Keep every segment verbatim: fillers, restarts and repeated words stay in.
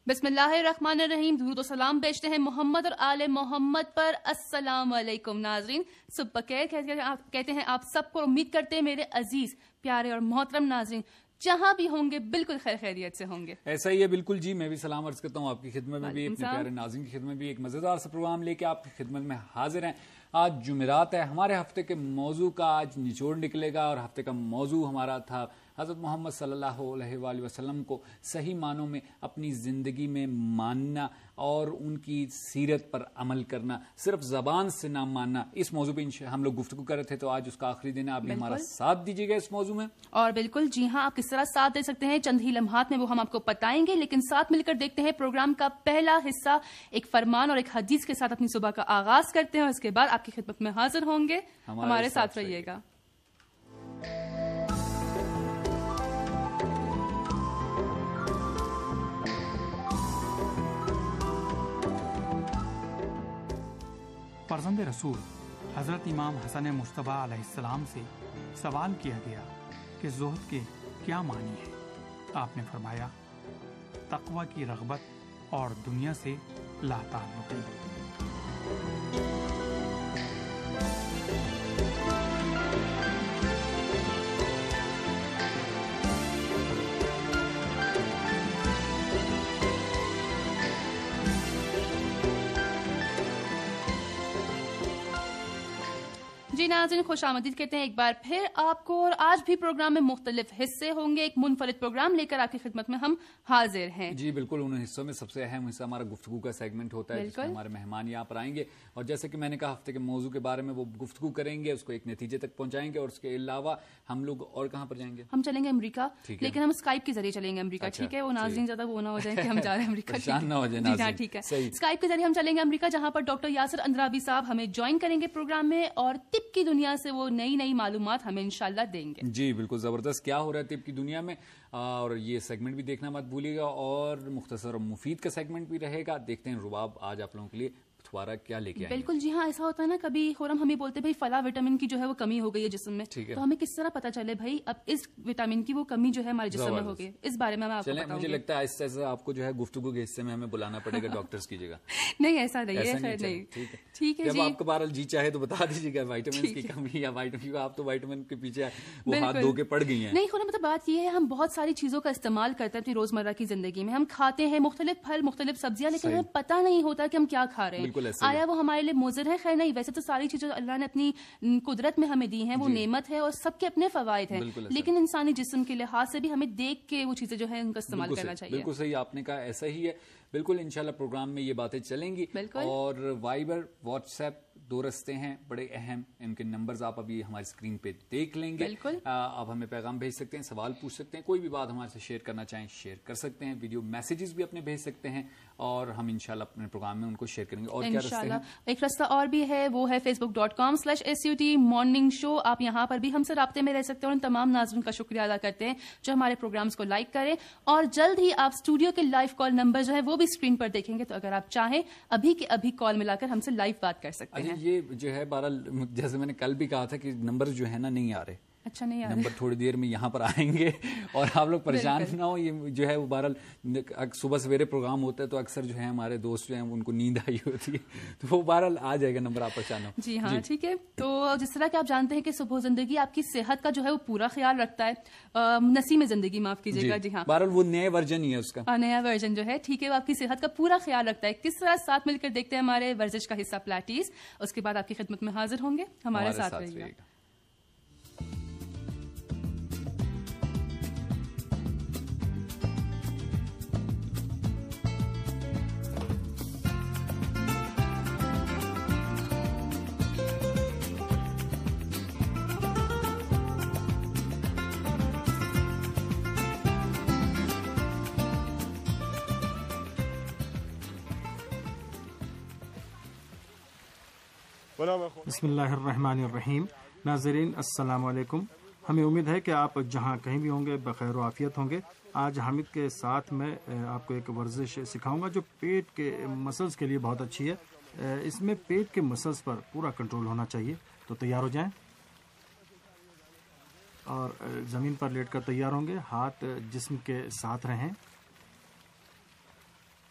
بسم اللہ الرحمن الرحیم. درود و سلام بیچتے ہیں محمد اور آل محمد پر. السلام علیکم ناظرین, صبح بخیر کہتے ہیں آپ سب کو. امید کرتے ہیں میرے عزیز پیارے اور محترم ناظرین جہاں بھی ہوں گے بالکل خیر خیریت سے ہوں گے. ایسا ہی ہے بالکل جی. میں بھی سلام عرض کرتا ہوں آپ کی خدمت میں بھی, اپنے پیارے ناظرین کی خدمت میں بھی. ایک مزیدار سا پروگرام لے کے آپ کی خدمت میں حاضر ہیں. آج جمعرات ہے. ہمارے ہفتے کے موضوع کا آج نچوڑ نکلے گا, اور ہفتے کا موضوع ہمارا تھا حضرت محمد صلی اللہ علیہ وآلہ وسلم کو صحیح معنوں میں اپنی زندگی میں ماننا اور ان کی سیرت پر عمل کرنا, صرف زبان سے نہ ماننا. اس موضوع پہ ہم لوگ گفتگو کر رہے تھے, تو آج اس کا آخری دن ہے. آپ بھی ہمارا ساتھ دیجیے گا اس موضوع میں. اور بالکل جی ہاں, آپ کس طرح ساتھ دے سکتے ہیں چند ہی لمحات میں وہ ہم آپ کو بتائیں گے, لیکن ساتھ مل کر دیکھتے ہیں پروگرام کا پہلا حصہ. ایک فرمان اور ایک حدیث کے ساتھ اپنی صبح کا آغاز کرتے ہیں, اور اس کے بعد آپ کی خدمت میں حاضر ہوں گے. ہمارے ساتھ رہیے گا. فرزند رسول حضرت امام حسن مصطفیٰ علیہ السلام سے سوال کیا گیا کہ زہد کے کیا معنی ہے. آپ نے فرمایا, تقوی کی رغبت اور دنیا سے لا تعلقی. جی ناظرین, خوش آمدید کہتے ہیں ایک بار پھر آپ کو. اور آج بھی پروگرام میں مختلف حصے ہوں گے. ایک منفرد پروگرام لے کر آپ کی خدمت میں ہم حاضر ہیں. جی بالکل, ان حصوں میں سب سے اہم حصہ ہمارا گفتگو کا سیگمنٹ ہوتا ہے, جس میں ہمارے مہمان یہاں پر آئیں گے, اور جیسے کہ میں نے کہا ہفتے کے موضوع کے بارے میں وہ گفتگو کریں گے, اس کو ایک نتیجے تک پہنچائیں گے. اور اس کے علاوہ ہم لوگ اور کہاں پر جائیں گے؟ ہم چلیں گے امریکہ, لیکن ہم اسکائپ کے ذریعے چلیں گے امریکہ. ٹھیک ہے, وہ ناظرین زیادہ وہ نہ ہو جائے کہ ہم جا رہے ہیں امریکہ. پریشان نہ ہو جائیں ناظرین. ٹھیک ہے, اسکائپ کے ذریعے ہم چلیں گے امریکہ, جہاں پر ڈاکٹر یاسر اندرابی صاحب ہمیں جوائن کریں گے پروگرام میں, اور طب کی دنیا سے وہ نئی نئی معلومات ہمیں انشاءاللہ دیں گے. جی بالکل زبردست, کیا ہو رہا ہے طب کی دنیا میں, اور یہ سیگمنٹ بھی دیکھنا مت بھولیے گا. اور مختصر اور مفید کا سیگمنٹ بھی رہے گا. دیکھتے ہیں رباب آج آپ لوگوں کے لیے تھوڑا کیا لے کے آئیں گے. بالکل جی ہاں, ایسا ہوتا ہے نا کبھی خورم ہمیں بولتے بھائی فلاں وٹامن کی جو ہے وہ کمی ہو گئی ہے جسم میں, تو ہمیں کس طرح پتا چلے بھائی اب اس وٹامن کی وہ کمی جو ہے ہمارے جسم میں ہو گئی, اس بارے میں آپ کو بتاؤں گی. مجھے لگتا ہے اس سے آپ کو جو ہے گفتگو کے حصے میں ہمیں بلانا پڑے گا ڈاکٹرز کی جگہ. نہیں ایسا نہیں ہے, خیر نہیں. ٹھیک ہے, جب آپ کو بہرحال جی چاہے تو بتا دیجیے گا وائٹامنس کی کمی یا وائٹامن, آپ تو وائٹامن کے پیچھے وہ ہاتھ دھو کے پڑ گئی ہیں. نہیں خورم, مطلب بات یہ ہے ہم بہت ساری چیزوں کا استعمال کرتے ہیں اپنی روزمرہ کی زندگی میں. ہم کھاتے ہیں مختلف پھل مختلف سبزیاں, لیکن ہمیں پتہ نہیں ہوتا کہ ہم کیا کھا رہے ہیں. آیا وہ ہمارے لیے مضر ہے؟ خیر نہیں, ویسے تو ساری چیزیں اللہ نے اپنی قدرت میں ہمیں دی ہیں, وہ نعمت ہے, اور سب کے اپنے فوائد ہیں, لیکن انسانی جسم کے لحاظ سے بھی ہمیں دیکھ کے وہ چیزیں جو ہے ان کا استعمال کرنا چاہیے. بالکل صحیح آپ نے کہا, ایسا ہی ہے. بالکل انشاءاللہ پروگرام میں یہ باتیں چلیں گی. اور وائبر واٹس ایپ دو رستے ہیں بڑے اہم, ان کے نمبرز آپ ابھی ہماری اسکرین پہ دیکھ لیں گے. آپ ہمیں پیغام بھیج سکتے ہیں, سوال پوچھ سکتے ہیں, کوئی بھی بات ہمارے سے شیئر کرنا چاہیں شیئر کر سکتے ہیں, ویڈیو میسیجز بھی اپنے بھیج سکتے ہیں, اور ہم انشاءاللہ اپنے پروگرام میں ان کو شیئر کریں گے. اور کیا رستے ہیں؟ ایک رستہ اور بھی ہے, وہ ہے Facebook dot com slash S U T morning show. آپ یہاں پر بھی ہم سے رابطے میں رہ سکتے ہیں, اور ان تمام ناظرین کا شکریہ ادا کرتے ہیں جو ہمارے پروگرامز کو لائک کریں. اور جلد ہی آپ اسٹوڈیو کے لائیو کال نمبر جو ہے وہ بھی اسکرین پر دیکھیں گے, تو اگر آپ چاہیں ابھی کے ابھی کال ملا کر ہم سے لائیو بات کر سکتے ہیں. یہ جو ہے بہرحال جیسے میں نے کل بھی کہا تھا کہ نمبر جو ہے نا نہیں آ رہے. اچھا نہیں, نمبر تھوڑی دیر میں یہاں پر آئیں گے, اور آپ لوگ پریشان نہ ہو. یہ جو ہے وہ بہرحال صبح سویرے پروگرام ہوتا ہے, تو اکثر جو ہے ہمارے دوست جو ہیں ان کو نیند آئی ہوتی ہے, تو وہ بہرحال آ جائے گا نمبر, آپ پریشان ہو. جی ہاں ٹھیک ہے. تو جس طرح کہ آپ جانتے ہیں کہ صبح زندگی آپ کی صحت کا جو ہے وہ پورا خیال رکھتا ہے, نسیم زندگی معاف کیجیے گا. جی ہاں بہرحال وہ نئے ورژن ہی ہے اس کا, نیا ورژن جو ہے ٹھیک ہے, وہ آپ کی صحت کا پورا خیال رکھتا ہے. کس طرح ساتھ مل کر دیکھتے ہیں ہمارے ورزش کا حصہ پلیٹیز, اس کے بعد آپ کی خدمت میں حاضر ہوں گے. ہمارے ساتھ رہیے گا. بسم اللہ الرحمن الرحیم. ناظرین السلام علیکم. ہمیں امید ہے کہ آپ جہاں کہیں بھی ہوں گے بخیر و عافیت ہوں گے. آج حامد کے ساتھ میں آپ کو ایک ورزش سکھاؤں گا جو پیٹ کے مسلز کے لیے بہت اچھی ہے. اس میں پیٹ کے مسلز پر پورا کنٹرول ہونا چاہیے. تو تیار ہو جائیں, اور زمین پر لیٹ کر تیار ہوں گے. ہاتھ جسم کے ساتھ رہیں.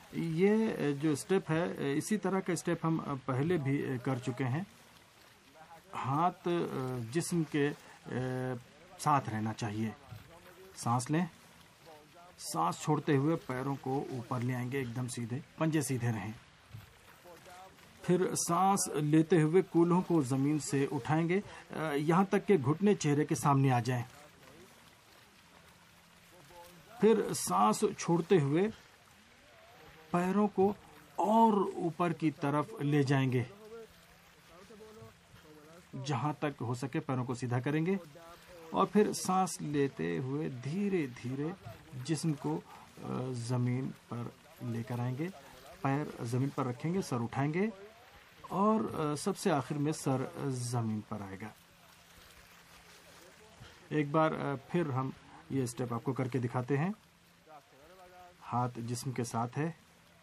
یہ جو اسٹیپ ہے اسی طرح کا اسٹیپ ہم پہلے بھی کر چکے ہیں. ہاتھ جسم کے ساتھ رہنا چاہیے. سانس لیں, سانس چھوڑتے ہوئے پیروں کو اوپر لے آئیں گے, ایک دم سیدھے, پنجے سیدھے رہیں. پھر سانس لیتے ہوئے کولہوں کو زمین سے اٹھائیں گے یہاں تک کہ گھٹنے چہرے کے سامنے آ جائیں. پھر سانس چھوڑتے ہوئے پیروں کو اور اوپر کی طرف لے جائیں گے, جہاں تک ہو سکے پیروں کو سیدھا کریں گے. اور پھر سانس لیتے ہوئے دھیرے دھیرے جسم کو زمین پر لے کر آئیں گے. پیر زمین پر رکھیں گے, سر اٹھائیں گے اور سب سے آخر میں سر زمین پر آئے گا. ایک بار پھر ہم یہ اسٹیپ آپ کو کر کے دکھاتے ہیں. ہاتھ جسم کے ساتھ ہے,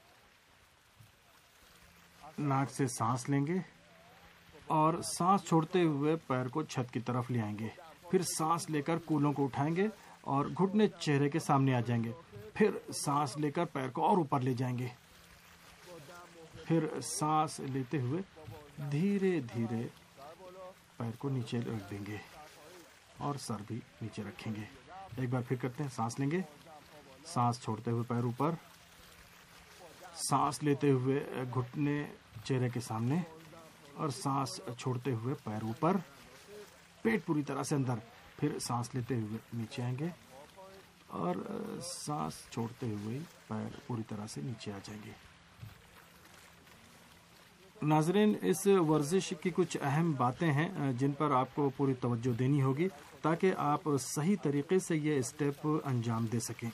ناک سے سانس لیں گے اور سانس چھوڑتے ہوئے پیر کو چھت کی طرف لے آئیں گے. پھر سانس لے کر کولوں کو اٹھائیں گے اور گھٹنے چہرے کے سامنے آ جائیں گے. پھر سانس لے کر پیر کو اور اوپر لے جائیں گے. پھر سانس لیتے ہوئے دھیرے دھیرے پیر کو نیچے رکھ دیں گے اور سر بھی نیچے رکھیں گے. ایک بار پھر کرتے ہیں. سانس لیں گے, سانس چھوڑتے ہوئے پیر اوپر, سانس لیتے ہوئے گھٹنے چہرے کے سامنے اور سانس چھوڑتے ہوئے پیر اوپر, پیٹ پوری طرح سے اندر. پھر سانس لیتے ہوئے نیچے آئیں گے اور سانس چھوڑتے ہوئے پیر پوری طرح سے نیچے آ جائیں گے. ناظرین, اس ورزش کی کچھ اہم باتیں ہیں جن پر آپ کو پوری توجہ دینی ہوگی تاکہ آپ صحیح طریقے سے یہ اسٹیپ انجام دے سکیں.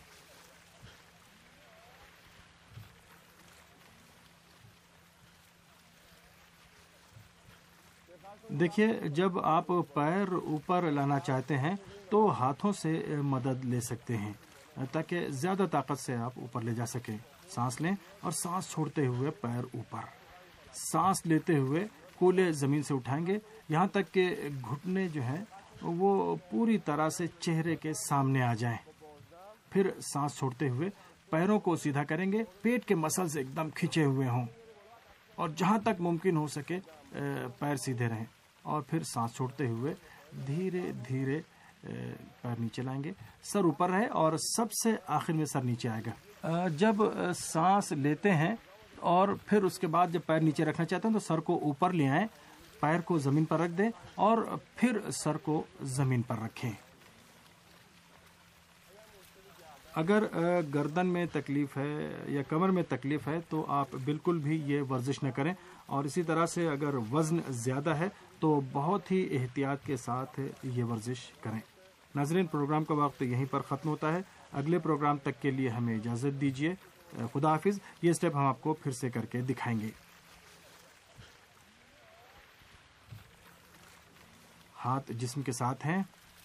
دیکھیے, جب آپ پیر اوپر لانا چاہتے ہیں تو ہاتھوں سے مدد لے سکتے ہیں تاکہ زیادہ طاقت سے آپ اوپر لے جا سکیں. سانس لیں اور سانس چھوڑتے ہوئے پیر اوپر, سانس لیتے ہوئے کولے زمین سے اٹھائیں گے یہاں تک کہ گھٹنے جو ہیں وہ پوری طرح سے چہرے کے سامنے آ جائیں. پھر سانس چھوڑتے ہوئے پیروں کو سیدھا کریں گے, پیٹ کے مسلز ایک دم کھنچے ہوئے ہوں اور جہاں تک ممکن ہو سکے پیر سیدھے رہیں. اور پھر سانس چھوڑتے ہوئے دھیرے دھیرے پیر نیچے لائیں گے, سر اوپر رہے اور سب سے آخر میں سر نیچے آئے گا. جب سانس لیتے ہیں اور پھر اس کے بعد جب پیر نیچے رکھنا چاہتے ہیں تو سر کو اوپر لے آئیں, پیر کو زمین پر رکھ دیں اور پھر سر کو زمین پر رکھیں. اگر گردن میں تکلیف ہے یا کمر میں تکلیف ہے تو آپ بالکل بھی یہ ورزش نہ کریں. اور اسی طرح سے اگر وزن زیادہ ہے تو بہت ہی احتیاط کے ساتھ یہ ورزش کریں. ناظرین, پروگرام کا وقت یہیں پر ختم ہوتا ہے. اگلے پروگرام تک کے لیے ہمیں اجازت دیجیے. خدا حافظ. یہ اسٹیپ ہم آپ کو پھر سے کر کے دکھائیں گے. ہاتھ جسم کے ساتھ ہیں,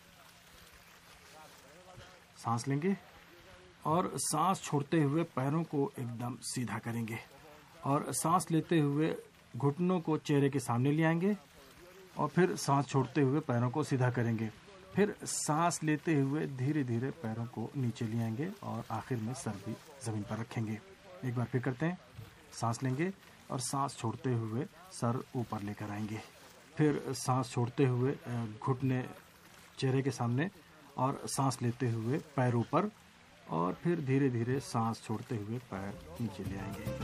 سانس لیں گے اور سانس چھوڑتے ہوئے پیروں کو ایک دم سیدھا کریں گے اور سانس لیتے ہوئے گھٹنوں کو چہرے کے سامنے لے آئیں گے اور پھر سانس چھوڑتے ہوئے پیروں کو سیدھا کریں گے. پھر سانس لیتے ہوئے دھیرے دھیرے پیروں کو نیچے لے آئیں گے اور آخر میں سر بھی زمین پر رکھیں گے. ایک بار پھر کرتے ہیں. سانس لیں گے اور سانس چھوڑتے ہوئے سر اوپر لے کر آئیں گے. پھر سانس چھوڑتے ہوئے گھٹنے چہرے کے سامنے اور سانس لیتے ہوئے پیر اوپر اور پھر دھیرے دھیرے سانس چھوڑتے ہوئے پیر نیچے لے آئیں گے.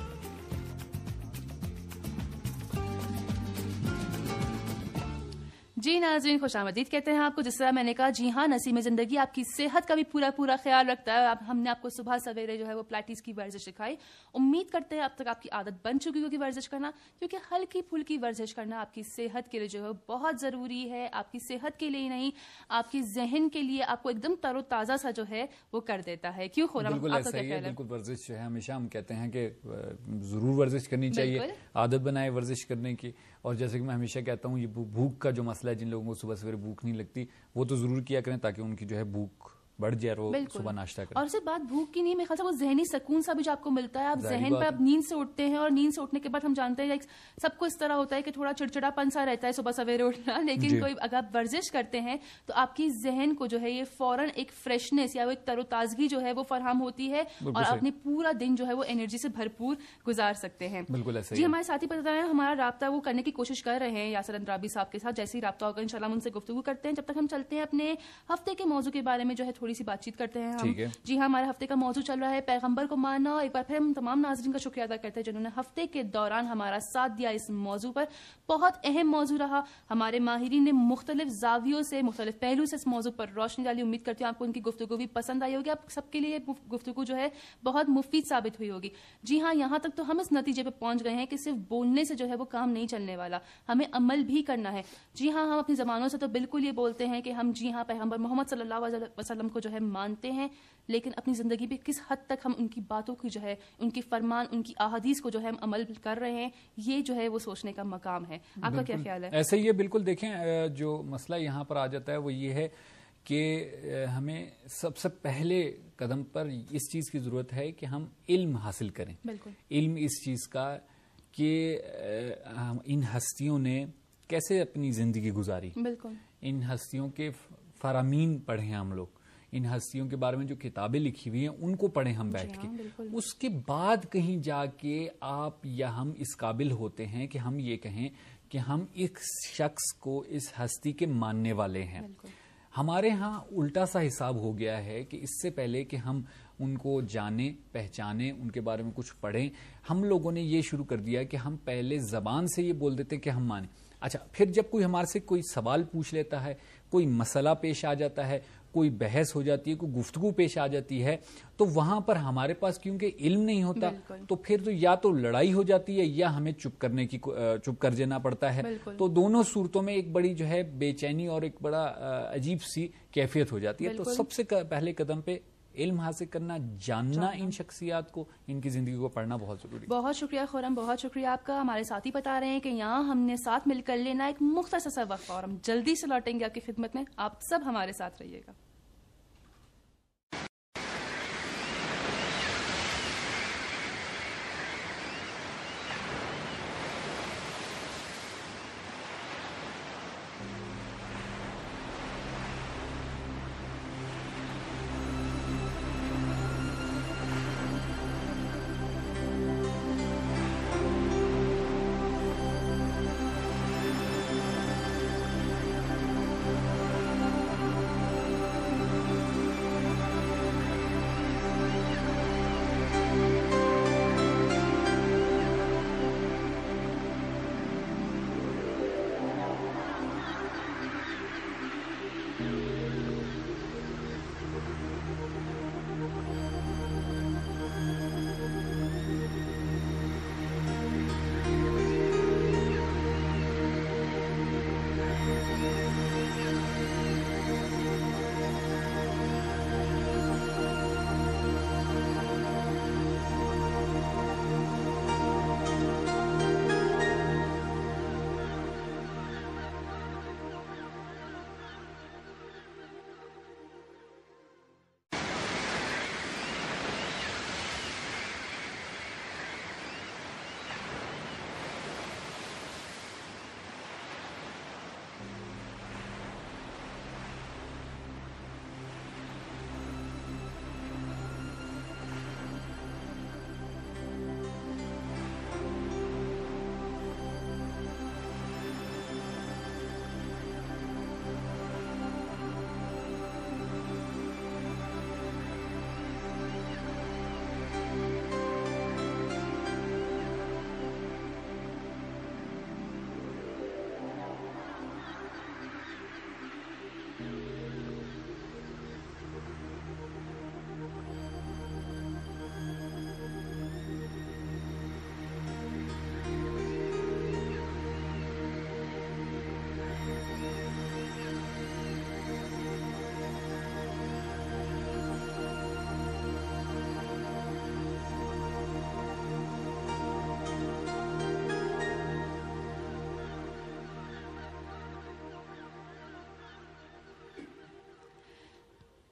جی ناظرین, خوش آمدید کہتے ہیں آپ کو. جس طرح میں نے کہا, جی ہاں, نسیم زندگی آپ کی صحت کا بھی پورا پورا خیال رکھتا ہے. اب ہم نے آپ کو صبح سویرے جو ہے وہ پلیٹیز کی ورزش سکھائی. امید کرتے ہیں اب تک آپ کی عادت بن چکی ہوگی ورزش کرنا, کیونکہ ہلکی پھلکی ورزش کرنا آپ کی صحت کے لیے جو ہے بہت ضروری ہے. آپ کی صحت کے لیے نہیں, آپ کی ذہن کے لیے آپ کو ایک دم تر و تازہ سا جو ہے وہ کر دیتا ہے. کیوں خورم, بالکل ایسا ہی ہے. بالکل, ورزش جو ہے ہمیشہ ہم کہتے ہیں کہ ضرور ورزش کرنی چاہیے, عادت بنائے ورزش کرنے کی. اور جیسے کہ میں ہمیشہ کہتا ہوں, یہ بھوک کا جو مسئلہ ہے, جن لوگوں کو صبح سویرے بھوک نہیں لگتی, وہ تو ضرور کیا کریں تاکہ ان کی جو ہے بھوک بڑھ جائے اور صبح ناشتہ کریں. اور صرف بات بھوک کی نہیں، میرے خیال سے وہ ذہنی سکون سا بھی جو آپ کو ملتا ہے. آپ ذہن پر آپ نیند سے اٹھتے ہیں اور نیند سے اٹھنے کے بعد ہم جانتے ہیں سب کو اس طرح ہوتا ہے کہ تھوڑا چڑچڑا پن سا رہتا ہے صبح سویرے اٹھنا، لیکن کوئی اگر آپ ورزش کرتے ہیں تو آپ کی ذہن کو جو ہے یہ فوراً ایک فریشنس یا وہ ایک تر و تازگی جو ہے وہ فراہم ہوتی ہے اور اپنے پورا دن جو ہے وہ انرجی سے بھرپور گزار سکتے ہیں. بالکل ایسے جی ہمارے ساتھی بتا رہے ہیں ہمارا رابطہ وہ کرنے کی کوشش کر رہے ہیں یاسر اندرابی صاحب کے ساتھ. جیسے ہی رابطہ ہوگا انشاءاللہ ہم ان سے گفتگو کرتے ہیں. جب تک ہم چلتے ہیں اپنے ہفتے کے موضوع کے بارے میں جو ہے تھوڑی سی بات چیت کرتے ہیں ہم. جی ہاں ہمارے ہفتے کا موضوع چل رہا ہے پیغمبر کو ماننا. ایک بار پھر ہم تمام ناظرین کا شکریہ ادا کرتے ہیں جنہوں نے ہفتے کے دوران ہمارا ساتھ دیا اس موضوع پر. بہت اہم موضوع رہا. ہمارے ماہرین نے مختلف زاویوں سے مختلف پہلو سے اس موضوع پر روشنی ڈالی. امید کرتی ہوں آپ کو ان کی گفتگو بھی پسند آئی ہوگی. آپ سب کے لیے گفتگو جو ہے بہت مفید ثابت ہوئی ہوگی. جی ہاں یہاں تک تو ہم اس نتیجے پہ پہنچ گئے ہیں کہ صرف بولنے سے جو ہے وہ کام نہیں چلنے والا، ہمیں عمل بھی کرنا ہے. جی ہاں ہم اپنی زبانوں سے تو بالکل یہ بولتے ہیں کہ ہم جی ہاں پیغمبر محمد صلی اللہ علیہ وسلم کو جو ہے مانتے ہیں، لیکن اپنی زندگی پہ کس حد تک ہم ان کی باتوں کی جو ہے ان کی فرمان ان کی احادیث کو جو ہے ہم عمل کر رہے ہیں، یہ جو ہے وہ سوچنے کا مقام ہے. آپ کا کیا خیال ہے؟ ایسے ہی ہے بالکل. دیکھیں جو مسئلہ یہاں پر آ جاتا ہے وہ یہ ہے کہ ہمیں سب سے پہلے قدم پر اس چیز کی ضرورت ہے کہ ہم علم حاصل کریں. بالکل علم اس چیز کا کہ ان ہستیوں نے کیسے اپنی زندگی گزاری. بالکل ان ہستیوں کے فرامین پڑھیں ہم لوگ، ان ہستیوں کے بارے میں جو کتابیں لکھی ہوئی ہیں ان کو پڑھیں ہم بیٹھ کے. اس کے بعد کہیں جا کے آپ یا ہم اس قابل ہوتے ہیں کہ ہم یہ کہیں کہ ہم ایک شخص کو اس ہستی کے ماننے والے ہیں. ہمارے ہاں الٹا سا حساب ہو گیا ہے کہ اس سے پہلے کہ ہم ان کو جانیں پہچانیں ان کے بارے میں کچھ پڑھیں، ہم لوگوں نے یہ شروع کر دیا کہ ہم پہلے زبان سے یہ بول دیتے کہ ہم مانیں. اچھا پھر جب کوئی ہمارے سے کوئی سوال پوچھ لیتا ہے، کوئی مسئلہ پیش آ جاتا ہے، کوئی بحث ہو جاتی ہے، کوئی گفتگو پیش آ جاتی ہے، تو وہاں پر ہمارے پاس کیونکہ علم نہیں ہوتا تو پھر تو یا تو لڑائی ہو جاتی ہے یا ہمیں چپ کرنے کی چپ کر جانا پڑتا ہے. تو دونوں صورتوں میں ایک بڑی جو ہے بے چینی اور ایک بڑا عجیب سی کیفیت ہو جاتی ہے. تو سب سے پہلے قدم پہ علم حاصل کرنا، جاننا ان شخصیات کو، ان کی زندگی کو پڑھنا بہت ضروری. بہت شکریہ خورم، بہت شکریہ آپ کا. ہمارے ساتھی بتا رہے ہیں کہ یہاں ہم نے ساتھ مل کر لینا ایک مختصر سا وقت اور ہم جلدی سے لوٹیں گے آپ کی خدمت میں. آپ سب ہمارے ساتھ رہیے گا.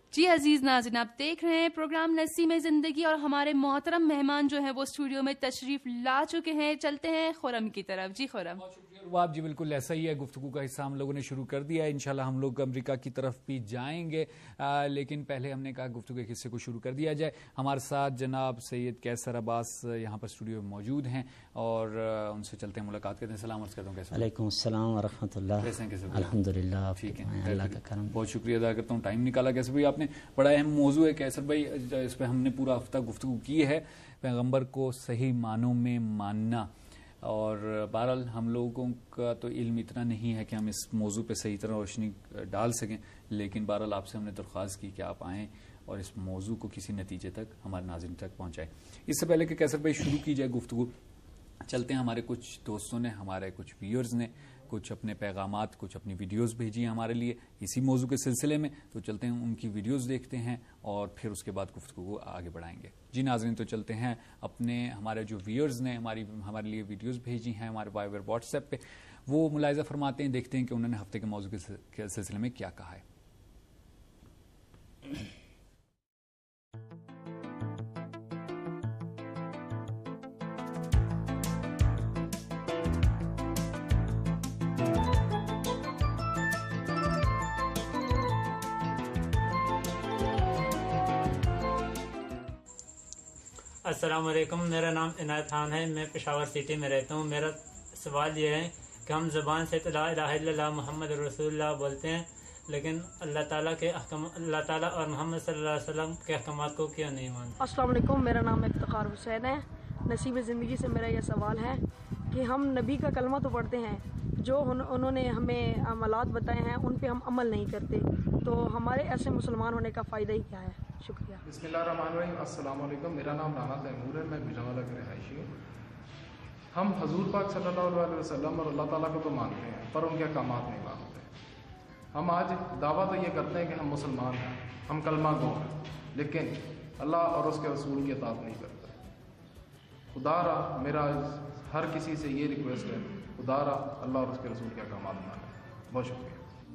جی عزیز ناظرین، آپ دیکھ رہے ہیں پروگرام نسیم زندگی اور ہمارے محترم مہمان جو ہیں وہ اسٹوڈیو میں تشریف لا چکے ہیں. چلتے ہیں خرم کی طرف. جی خرم. آپ جی بالکل ایسا ہی ہے، گفتگو کا حصہ ہم لوگوں نے شروع کر دیا ہے. انشاءاللہ ہم لوگ امریکہ کی طرف بھی جائیں گے، آ, لیکن پہلے ہم نے کہا گفتگو کے حصے کو شروع کر دیا جائے. ہمارے ساتھ جناب سید کیسر عباس یہاں پر اسٹوڈیو میں موجود ہیں اور ان سے چلتے ہیں، ملاقات کرتے ہیں. سلام عرض کرتا ہوں. کیسے؟ وعلیکم السلام ورحمۃ اللہ. کیسے ہیں؟ کیسے؟ الحمدللہ. ٹھیک ہے، اللہ کا کرم. بہت شکریہ ادا کرتا ہوں، ٹائم نکالا. کیسے بھائی، آپ نے بڑا اہم موضوع ہے کیسر بھائی، اس پہ ہم نے پورا ہفتہ گفتگو کی ہے، پیغمبر کو صحیح معنوں میں ماننا. اور بہرحال ہم لوگوں کا تو علم اتنا نہیں ہے کہ ہم اس موضوع پہ صحیح طرح روشنی ڈال سکیں، لیکن بہرحال آپ سے ہم نے درخواست کی کہ آپ آئیں اور اس موضوع کو کسی نتیجے تک ہمارے ناظرین تک پہنچائیں. اس سے پہلے کہ کیسر بھائی شروع کی جائے گفتگو، چلتے ہیں. ہمارے کچھ دوستوں نے، ہمارے کچھ ویورز نے کچھ اپنے پیغامات، کچھ اپنی ویڈیوز بھیجی ہیں ہمارے لیے اسی موضوع کے سلسلے میں، تو چلتے ہیں ان کی ویڈیوز دیکھتے ہیں اور پھر اس کے بعد گفتگو کو آگے بڑھائیں گے. جی ناظرین، تو چلتے ہیں اپنے ہمارے جو ویورز نے ہماری ہمارے لیے ویڈیوز بھیجی ہیں ہمارے وائبر واٹس ایپ پہ، وہ ملاحظہ فرماتے ہیں. دیکھتے ہیں کہ انہوں نے ہفتے کے موضوع کے سلسلے میں کیا کہا ہے. السلام علیکم، میرا نام عنایت خان ہے، میں پشاور سٹی میں رہتا ہوں. میرا سوال یہ ہے کہ ہم زبان سے تو لا الہ الا اللہ محمد رسول اللہ بولتے ہیں، لیکن اللہ تعالیٰ کے احکام اللہ تعالیٰ اور محمد صلی اللہ علیہ وسلم کے احکامات کو کیوں نہیں مانتے؟ السلام علیکم، میرا نام افتخار حسین ہے. نسیم زندگی سے میرا یہ سوال ہے کہ ہم نبی کا کلمہ تو پڑھتے ہیں، جو انہوں نے ہمیں عملات بتائے ہیں ان پہ ہم عمل نہیں کرتے، تو ہمارے ایسے مسلمان ہونے کا فائدہ ہی کیا ہے؟ شکریہ. بسم اللہ الرحمن الرحیم. السلام علیکم، میرا نام رانا تیمور ہے، میں گجرانوالہ کے رہائشی ہوں. ہم حضور پاک صلی اللہ علیہ وسلم اور اللہ تعالیٰ کو تو مانتے ہیں پر ان کے احکامات نہیں مانتے. ہم آج دعویٰ تو یہ کرتے ہیں کہ ہم مسلمان ہیں، ہم کلمہ گو ہیں، لیکن اللہ اور اس کے رسول کی اطاعت نہیں کرتے. خدا را میرا ہر کسی سے یہ ریکویسٹ ہے، خدا را اللہ اور اس کے رسول کے احکامات مانیں. بہت شکریہ.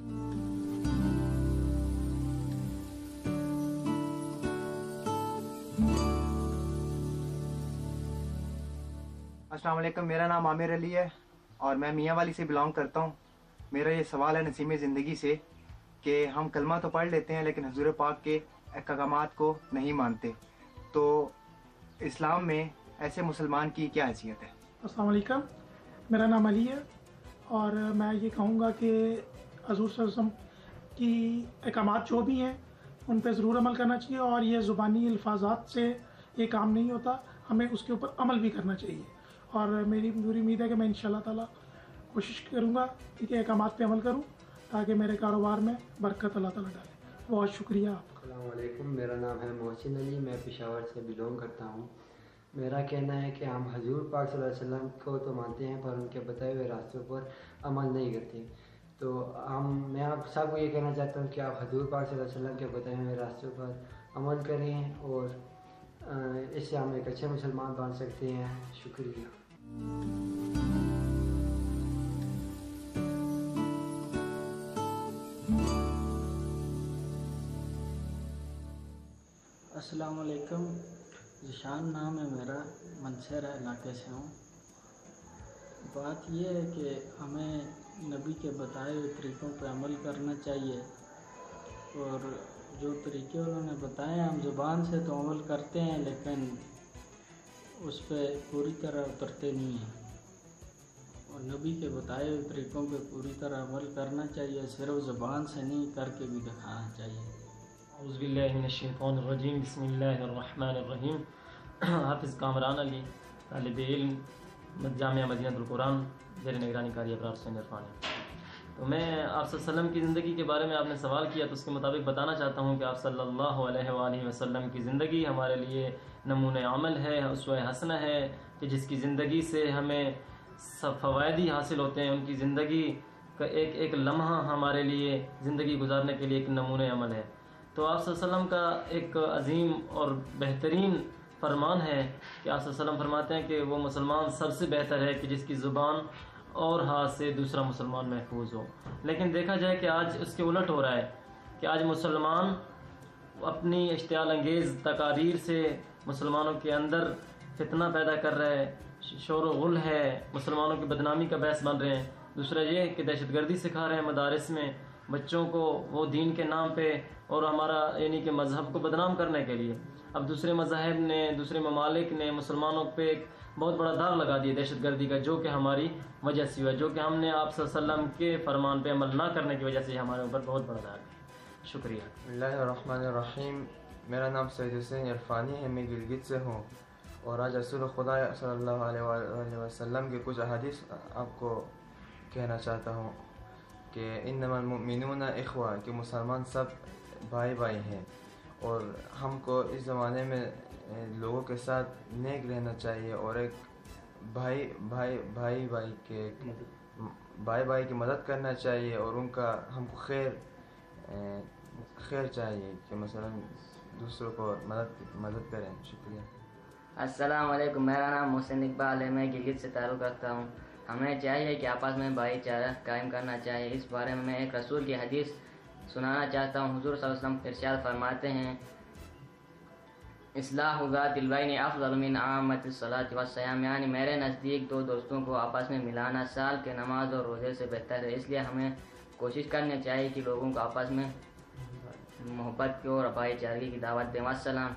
السلام علیکم، میرا نام عامر علی ہے اور میں میاں والی سے بلانگ کرتا ہوں. میرا یہ سوال ہے نسیم زندگی سے کہ ہم کلمہ تو پڑھ لیتے ہیں لیکن حضور پاک کے احکامات کو نہیں مانتے، تو اسلام میں ایسے مسلمان کی کیا حیثیت ہے؟ السلام علیکم، میرا نام علی ہے اور میں یہ کہوں گا کہ حضور صلی اللہ علیہ وسلم کی احکامات جو بھی ہیں ان پہ ضرور عمل کرنا چاہیے، اور یہ زبانی الفاظات سے یہ کام نہیں ہوتا، ہمیں اس کے اوپر عمل بھی کرنا چاہیے. اور میری پوری امید ہے کہ میں انشاءاللہ تعالیٰ کوشش کروں گا کہ احکامات پہ عمل کروں تاکہ میرے کاروبار میں برکت اللہ تعالیٰ ڈالے. بہت شکریہ آپ کا. السلام علیکم، میرا نام ہے محسن علی، میں پشاور سے بلونگ کرتا ہوں. میرا کہنا ہے کہ ہم حضور پاک صلی اللہ علیہ وسلم کو تو مانتے ہیں پر ان کے بتائے ہوئے راستوں پر عمل نہیں کرتے. تو ہم میں آپ سب کو یہ کہنا چاہتا ہوں کہ آپ حضور پاک صلی اللہ علیہ وسلم کے بتائے ہوئے راستوں پر عمل کریں اور اس سے ہم ایک اچھے مسلمان بن سکتے ہیں. شکریہ. السلام علیکم، ذیشان نام ہے میرا، منصیرہ علاقے سے ہوں. بات یہ ہے کہ ہمیں نبی کے بتائے ہوئے طریقوں پہ عمل کرنا چاہیے، اور جو طریقے انہوں نے بتائے ہم زبان سے تو عمل کرتے ہیں لیکن اس پہ پوری طرح اترتے نہیں ہیں، اور نبی کے بتائے ہوئے طریقوں پہ پوری طرح عمل کرنا چاہیے، صرف زبان سے نہیں کر کے بھی دکھانا چاہیے. اعوذ باللہ من الشیطان الرجیم، بسم اللہ الرحمن الرحیم. حافظ کامران علی، طالب علم جامعہ مدینہ القرآن، زیر نگرانی قاری ابرار حسین عرفانی. تو میں آپ صلی اللہ علیہ وسلم کی زندگی کے بارے میں آپ نے سوال کیا تو اس کے مطابق بتانا چاہتا ہوں کہ آپ صلی اللہ علیہ وآلہ وسلم کی زندگی ہمارے لیے نمونۂ عمل ہے، اسوہ حسنہ ہے، کہ جس کی زندگی سے ہمیں سب فوائد ہی حاصل ہوتے ہیں. ان کی زندگی کا ایک ایک لمحہ ہمارے لیے زندگی گزارنے کے لیے ایک نمونۂ عمل ہے. تو آپ صلی اللہ علیہ وسلم کا ایک عظیم اور بہترین فرمان ہے کہ آپ صلی اللہ علیہ وسلم فرماتے ہیں کہ وہ مسلمان سب سے بہتر ہے کہ جس کی زبان اور ہاتھ سے دوسرا مسلمان محفوظ ہو. لیکن دیکھا جائے کہ آج اس کے الٹ ہو رہا ہے کہ آج مسلمان اپنی اشتعال انگیز تقاریر سے مسلمانوں کے اندر فتنہ پیدا کر رہے ہیں، شور و غل ہے، مسلمانوں کی بدنامی کا باعث بن رہے ہیں۔ دوسرا یہ کہ دہشت گردی سکھا رہے ہیں مدارس میں بچوں کو، وہ دین کے نام پہ اور ہمارا یعنی کہ مذہب کو بدنام کرنے کے لیے۔ اب دوسرے مذاہب نے، دوسرے ممالک نے مسلمانوں پہ ایک بہت بڑا داغ لگا دیا دہشت گردی کا، جو کہ ہماری وجہ سے ہوا، جو کہ ہم نے آپ صلی اللہ علیہ وسلم کے فرمان پہ عمل نہ کرنے کی وجہ سے ہمارے اوپر بہت بڑا داغ ہے۔ شکریہ۔ بسم اللہ الرحمن الرحیم۔ میرا نام سید حسین عرفانی ہے، میں گلگت سے ہوں، اور آج رسول خدا صلی اللہ علیہ وآلہ وسلم کے کچھ احادیث آپ کو کہنا چاہتا ہوں کہ انما المؤمنون اخوہ، کہ مسلمان سب بھائی بھائی ہیں، اور ہم کو اس زمانے میں لوگوں کے ساتھ نیک رہنا چاہیے، اور ایک بھائی بھائی بھائی بھائی کے بھائی بھائی کی مدد کرنا چاہیے، اور ان کا ہم کو خیر خیر چاہیے کہ مثلا دوسروں کو مدد مدد کریں۔ شکریہ۔ السلام علیکم، میرا نام محسن اقبال ہے، میں گلگت سے تعلق رکھتا ہوں۔ ہمیں چاہیے کہ آپس میں بھائی چارہ قائم کرنا چاہیے۔ اس بارے میں میں ایک رسول کی حدیث سنانا چاہتا ہوں۔ حضور صلی اللہ علیہ وسلم ارشاد فرماتے ہیں، اصلاح ذات البین افضل من عامۃ الصلاۃ والصیام، یعنی میرے نزدیک دو دوستوں کو آپس میں ملانا سال کے نماز اور روزے سے بہتر ہے۔ اس لیے ہمیں کوشش کرنی چاہیے کہ لوگوں کو آپس میں محبت کی اور بھائی چارگی کی دعوت دیں۔ والسلام۔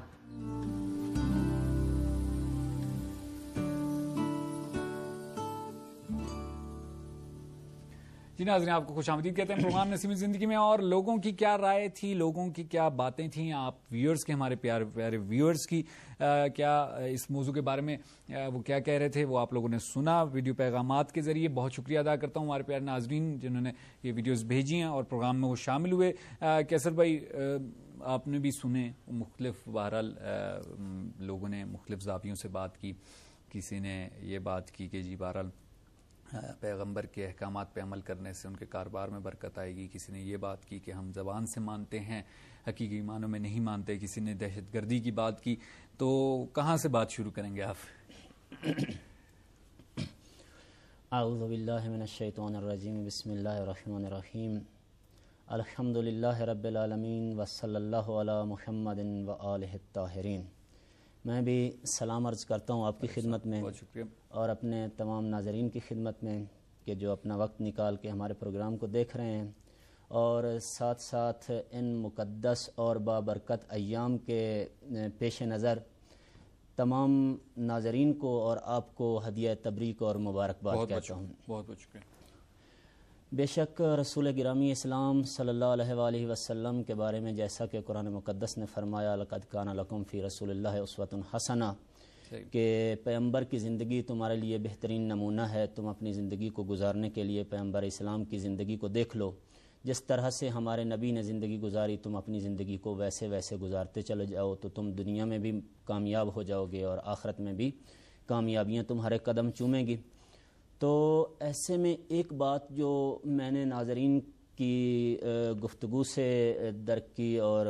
جی ناظرین، آپ کو خوش آمدید کہتے ہیں پروگرام نسیم زندگی میں، اور لوگوں کی کیا رائے تھی، لوگوں کی کیا باتیں تھیں، آپ ویورز کے، ہمارے پیارے پیارے ویورز کی کیا اس موضوع کے بارے میں وہ کیا کہہ رہے تھے، وہ آپ لوگوں نے سنا ویڈیو پیغامات کے ذریعے۔ بہت شکریہ ادا کرتا ہوں ہمارے پیارے ناظرین جنہوں نے یہ ویڈیوز بھیجی ہیں اور پروگرام میں وہ شامل ہوئے۔ کیسر بھائی، آپ نے بھی سنے، مختلف بہرحال لوگوں نے مختلف زاویوں سے بات کی۔ کسی نے یہ بات کی کہ جی بہرحال پیغمبر کے احکامات پہ عمل کرنے سے ان کے کاروبار میں برکت آئے گی، کسی نے یہ بات کی کہ ہم زبان سے مانتے ہیں، حقیقی معنوں میں نہیں مانتے، کسی نے دہشت گردی کی بات کی۔ تو کہاں سے بات شروع کریں گے آپ؟ اعوذ باللہ من الشیطان الرجیم، بسم اللہ الرحمن الرحیم، الحمد للہ رب العالمین، وصلی اللہ علی محمد وآلہ الطاہرین۔ میں بھی سلام عرض کرتا ہوں آپ کی خدمت میں اور اپنے تمام ناظرین کی خدمت میں کہ جو اپنا وقت نکال کے ہمارے پروگرام کو دیکھ رہے ہیں، اور ساتھ ساتھ ان مقدس اور بابرکت ایام کے پیش نظر تمام ناظرین کو اور آپ کو ہدیہ تبریک اور مبارکباد کہتا ہوں۔ بہت بہت شکریہ۔ بے شک رسول گرامی اسلام صلی اللہ علیہ وآلہ وسلم کے بارے میں جیسا کہ قرآن مقدس نے فرمایا، لقد کان لکم فی رسول اللہ اسوۃ حسنہ، کہ پیغمبر کی زندگی تمہارے لیے بہترین نمونہ ہے، تم اپنی زندگی کو گزارنے کے لیے پیغمبر اسلام کی زندگی کو دیکھ لو، جس طرح سے ہمارے نبی نے زندگی گزاری تم اپنی زندگی کو ویسے ویسے گزارتے چلے جاؤ تو تم دنیا میں بھی کامیاب ہو جاؤ گے اور آخرت میں بھی کامیابیاں تمہارے قدم چومیں گی۔ تو ایسے میں ایک بات جو میں نے ناظرین کی گفتگو سے درک کی اور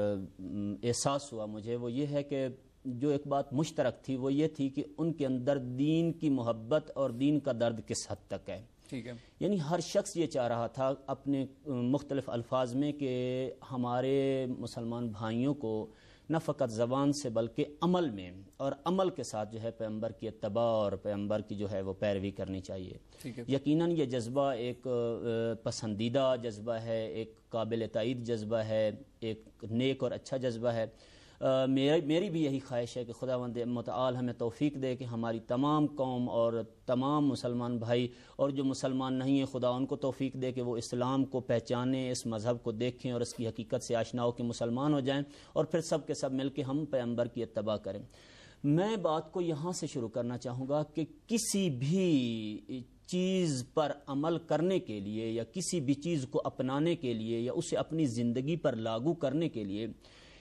احساس ہوا مجھے، وہ یہ ہے کہ جو ایک بات مشترک تھی وہ یہ تھی کہ ان کے اندر دین کی محبت اور دین کا درد کس حد تک ہے۔ ٹھیک ہے، یعنی ہر شخص یہ چاہ رہا تھا اپنے مختلف الفاظ میں کہ ہمارے مسلمان بھائیوں کو نہ فقط زبان سے بلکہ عمل میں اور عمل کے ساتھ جو ہے پیغمبر کی اتباع اور پیغمبر کی جو ہے وہ پیروی کرنی چاہیے۔ یقیناً یہ جذبہ ایک پسندیدہ جذبہ ہے، ایک قابل تائید جذبہ ہے، ایک نیک اور اچھا جذبہ ہے۔ میری میری بھی یہی خواہش ہے کہ خداوند متعال ہمیں توفیق دے کہ ہماری تمام قوم اور تمام مسلمان بھائی اور جو مسلمان نہیں ہیں، خدا ان کو توفیق دے کہ وہ اسلام کو پہچانیں، اس مذہب کو دیکھیں اور اس کی حقیقت سے آشنا ہو کہ مسلمان ہو جائیں، اور پھر سب کے سب مل کے ہم پیغمبر کی اتباع کریں۔ میں بات کو یہاں سے شروع کرنا چاہوں گا کہ کسی بھی چیز پر عمل کرنے کے لیے یا کسی بھی چیز کو اپنانے کے لیے یا اسے اپنی زندگی پر لاگو کرنے کے لیے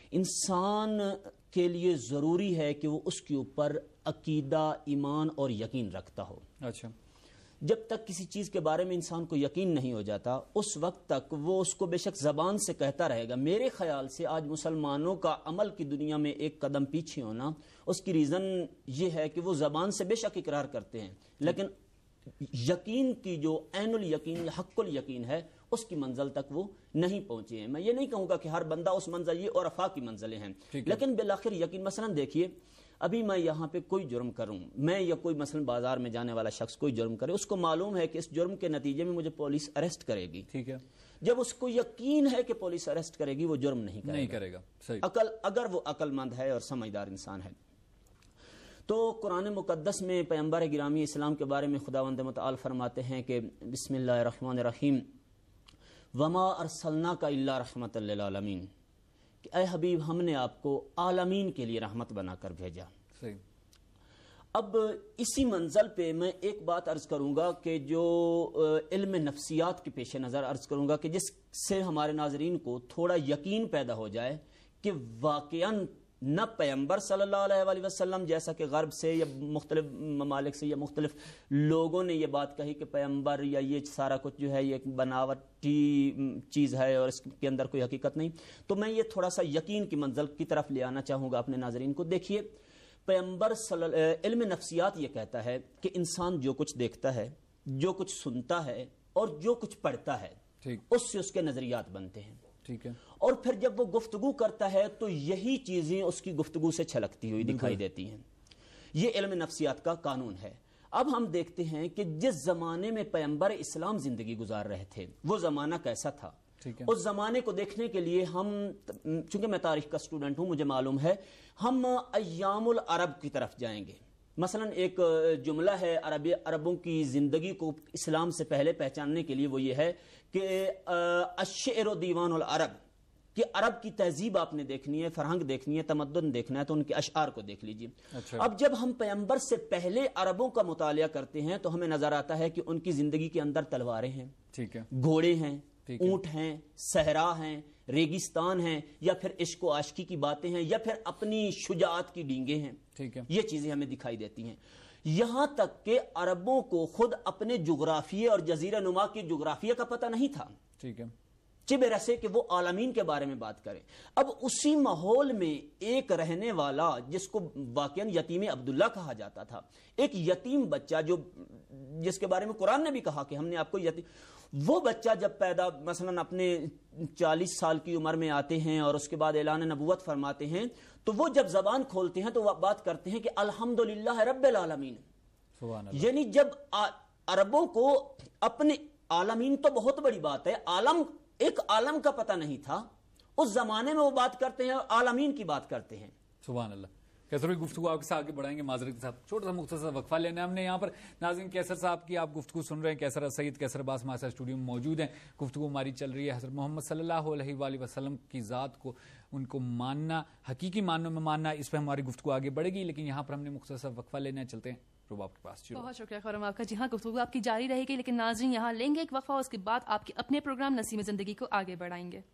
انسان کے لیے ضروری ہے کہ وہ اس کے اوپر عقیدہ، ایمان اور یقین رکھتا ہو۔ اچھا، جب تک کسی چیز کے بارے میں انسان کو یقین نہیں ہو جاتا اس وقت تک وہ اس کو بے شک زبان سے کہتا رہے گا۔ میرے خیال سے آج مسلمانوں کا عمل کی دنیا میں ایک قدم پیچھے ہونا، اس کی ریزن یہ ہے کہ وہ زبان سے بے شک اقرار کرتے ہیں لیکن یقین کی جو عین الیقین یا حق الیقین ہے اس کی منزل تک وہ نہیں پہنچے ہیں. میں یہ نہیں کہوں گا کہ ہر بندہ اس منزل، یہ عرفاء کی منزلیں ہیں، لیکن بالآخر یقین مثلا دیکھیے ابھی میں یہاں پہ کوئی جرم کروں، میں یا کوئی مثلا بازار میں جانے والا شخص کوئی جرم کرے، اس کو معلوم ہے کہ اس جرم کے نتیجے میں مجھے پولیس اریسٹ کرے گی. ٹھیک ہے. جب اس کو یقین ہے کہ پولیس اریسٹ کرے گی وہ جرم نہیں کرے نہیں کرے گا. عقل اگر وہ عقل مند ہے اور سمجھدار انسان ہے. تو قرآن مقدس میں پیغمبر گرامی اسلام کے بارے میں خداوند متعال فرماتے ہیں کہ بسم اللہ الرحمن الرحیم وما ارسلناک الا رحمۃ للعالمین، کہ اے حبیب ہم نے آپ کو عالمین کے لیے رحمت بنا کر بھیجا. صحیح. اب اسی منزل پہ میں ایک بات عرض کروں گا کہ جو علم نفسیات کے پیش نظر عرض کروں گا کہ جس سے ہمارے ناظرین کو تھوڑا یقین پیدا ہو جائے کہ واقعاً نہ پیغمبر صلی اللہ علیہ وآلہ وسلم جیسا کہ غرب سے یا مختلف ممالک سے یا مختلف لوگوں نے یہ بات کہی کہ پیغمبر یا یہ سارا کچھ جو ہے یہ ایک بناوٹی چیز ہے اور اس کے اندر کوئی حقیقت نہیں. تو میں یہ تھوڑا سا یقین کی منزل کی طرف لے آنا چاہوں گا اپنے ناظرین کو. دیکھیے پیغمبر صلی علم نفسیات یہ کہتا ہے کہ انسان جو کچھ دیکھتا ہے، جو کچھ سنتا ہے اور جو کچھ پڑھتا ہے اس سے اس کے نظریات بنتے ہیں. ٹھیک ہے. اور پھر جب وہ گفتگو کرتا ہے تو یہی چیزیں اس کی گفتگو سے چھلکتی ہوئی دکھائی دیتی ہیں. یہ علم نفسیات کا قانون ہے. اب ہم دیکھتے ہیں کہ جس زمانے میں پیغمبر اسلام زندگی گزار رہے تھے وہ زمانہ کیسا تھا. اس زمانے کو دیکھنے کے لیے ہم، چونکہ میں تاریخ کا اسٹوڈنٹ ہوں مجھے معلوم ہے، ہم ایام العرب کی طرف جائیں گے. مثلا ایک جملہ ہے عربی عربوں کی زندگی کو اسلام سے پہلے پہچاننے کے لیے، وہ یہ ہے کہ الشعر دیوان العرب، کہ عرب کی تہذیب آپ نے دیکھنی ہے، فرہنگ دیکھنی ہے، تمدن دیکھنا ہے تو ان کے اشعار کو دیکھ لیجیے. اچھا. اب جب ہم پیغمبر سے پہلے عربوں کا مطالعہ کرتے ہیں تو ہمیں نظر آتا ہے کہ ان کی زندگی کے اندر تلواریں ہیں، ٹھیک ہے، گھوڑے ہیں، اونٹ ہیں، صحرا ہیں، ریگستان ہیں، یا پھر عشق و عاشقی کی باتیں ہیں، یا پھر اپنی شجاعت کی ڈینگیں ہیں. ٹھیک ہے. یہ چیزیں ہمیں دکھائی دیتی ہیں. یہاں تک کہ عربوں کو خود اپنے جغرافیے اور جزیرہ نما کی جغرافیہ کا پتہ نہیں تھا. ٹھیک ہے. چبے رسے کہ وہ عالمین کے بارے میں بات کریں. اب اسی ماحول میں ایک رہنے والا جس کو واقعاً یتیم عبداللہ کہا جاتا تھا، ایک یتیم بچہ جو جس کے بارے میں قرآن نے بھی کہا کہ ہم نے آپ کو یتیم، وہ بچہ جب پیدا مثلا اپنے چالیس سال کی عمر میں آتے ہیں اور اس کے بعد اعلان نبوت فرماتے ہیں تو وہ جب زبان کھولتے ہیں تو وہ بات کرتے ہیں کہ الحمدللہ رب العالمین. یعنی جب عربوں کو اپنے عالمین تو بہت بڑی بات ہے، عالم ایک عالم کا پتہ نہیں تھا، اس زمانے میں وہ بات کرتے ہیں اور عالمین کی بات کرتے ہیں. سبحان اللہ. کیسر بھی گفتگو آپ کے ساتھ آگے بڑھائیں گے معذرت کے ساتھ چھوٹا سا مختصر وقفہ لینا ہے ہم نے یہاں پر. ناظرین کیسر صاحب کی آپ گفتگو سن رہے ہیں، کیسر سید کیسر عباس ہمارے ساتھ اسٹوڈیو میں موجود ہیں. گفتگو ہماری چل رہی ہے حضرت محمد صلی اللہ علیہ وآلہ وسلم کی ذات کو، ان کو ماننا، حقیقی معنوں میں ماننا، اس پہ ہماری گفتگو آگے بڑھے گی. لیکن یہاں پر ہم نے مختصر وقفہ لینا ہے، چلتے ہیں روب آپ کے پاس. بہت شکریہ خورم آپ کا. جی ہاں گفتگو آپ کی جاری رہے گی لیکن ناظرین یہاں لیں گے ایک وقفہ، اس کے بعد آپ کے اپنے پروگرام نسیم زندگی کو آگے بڑھائیں گے.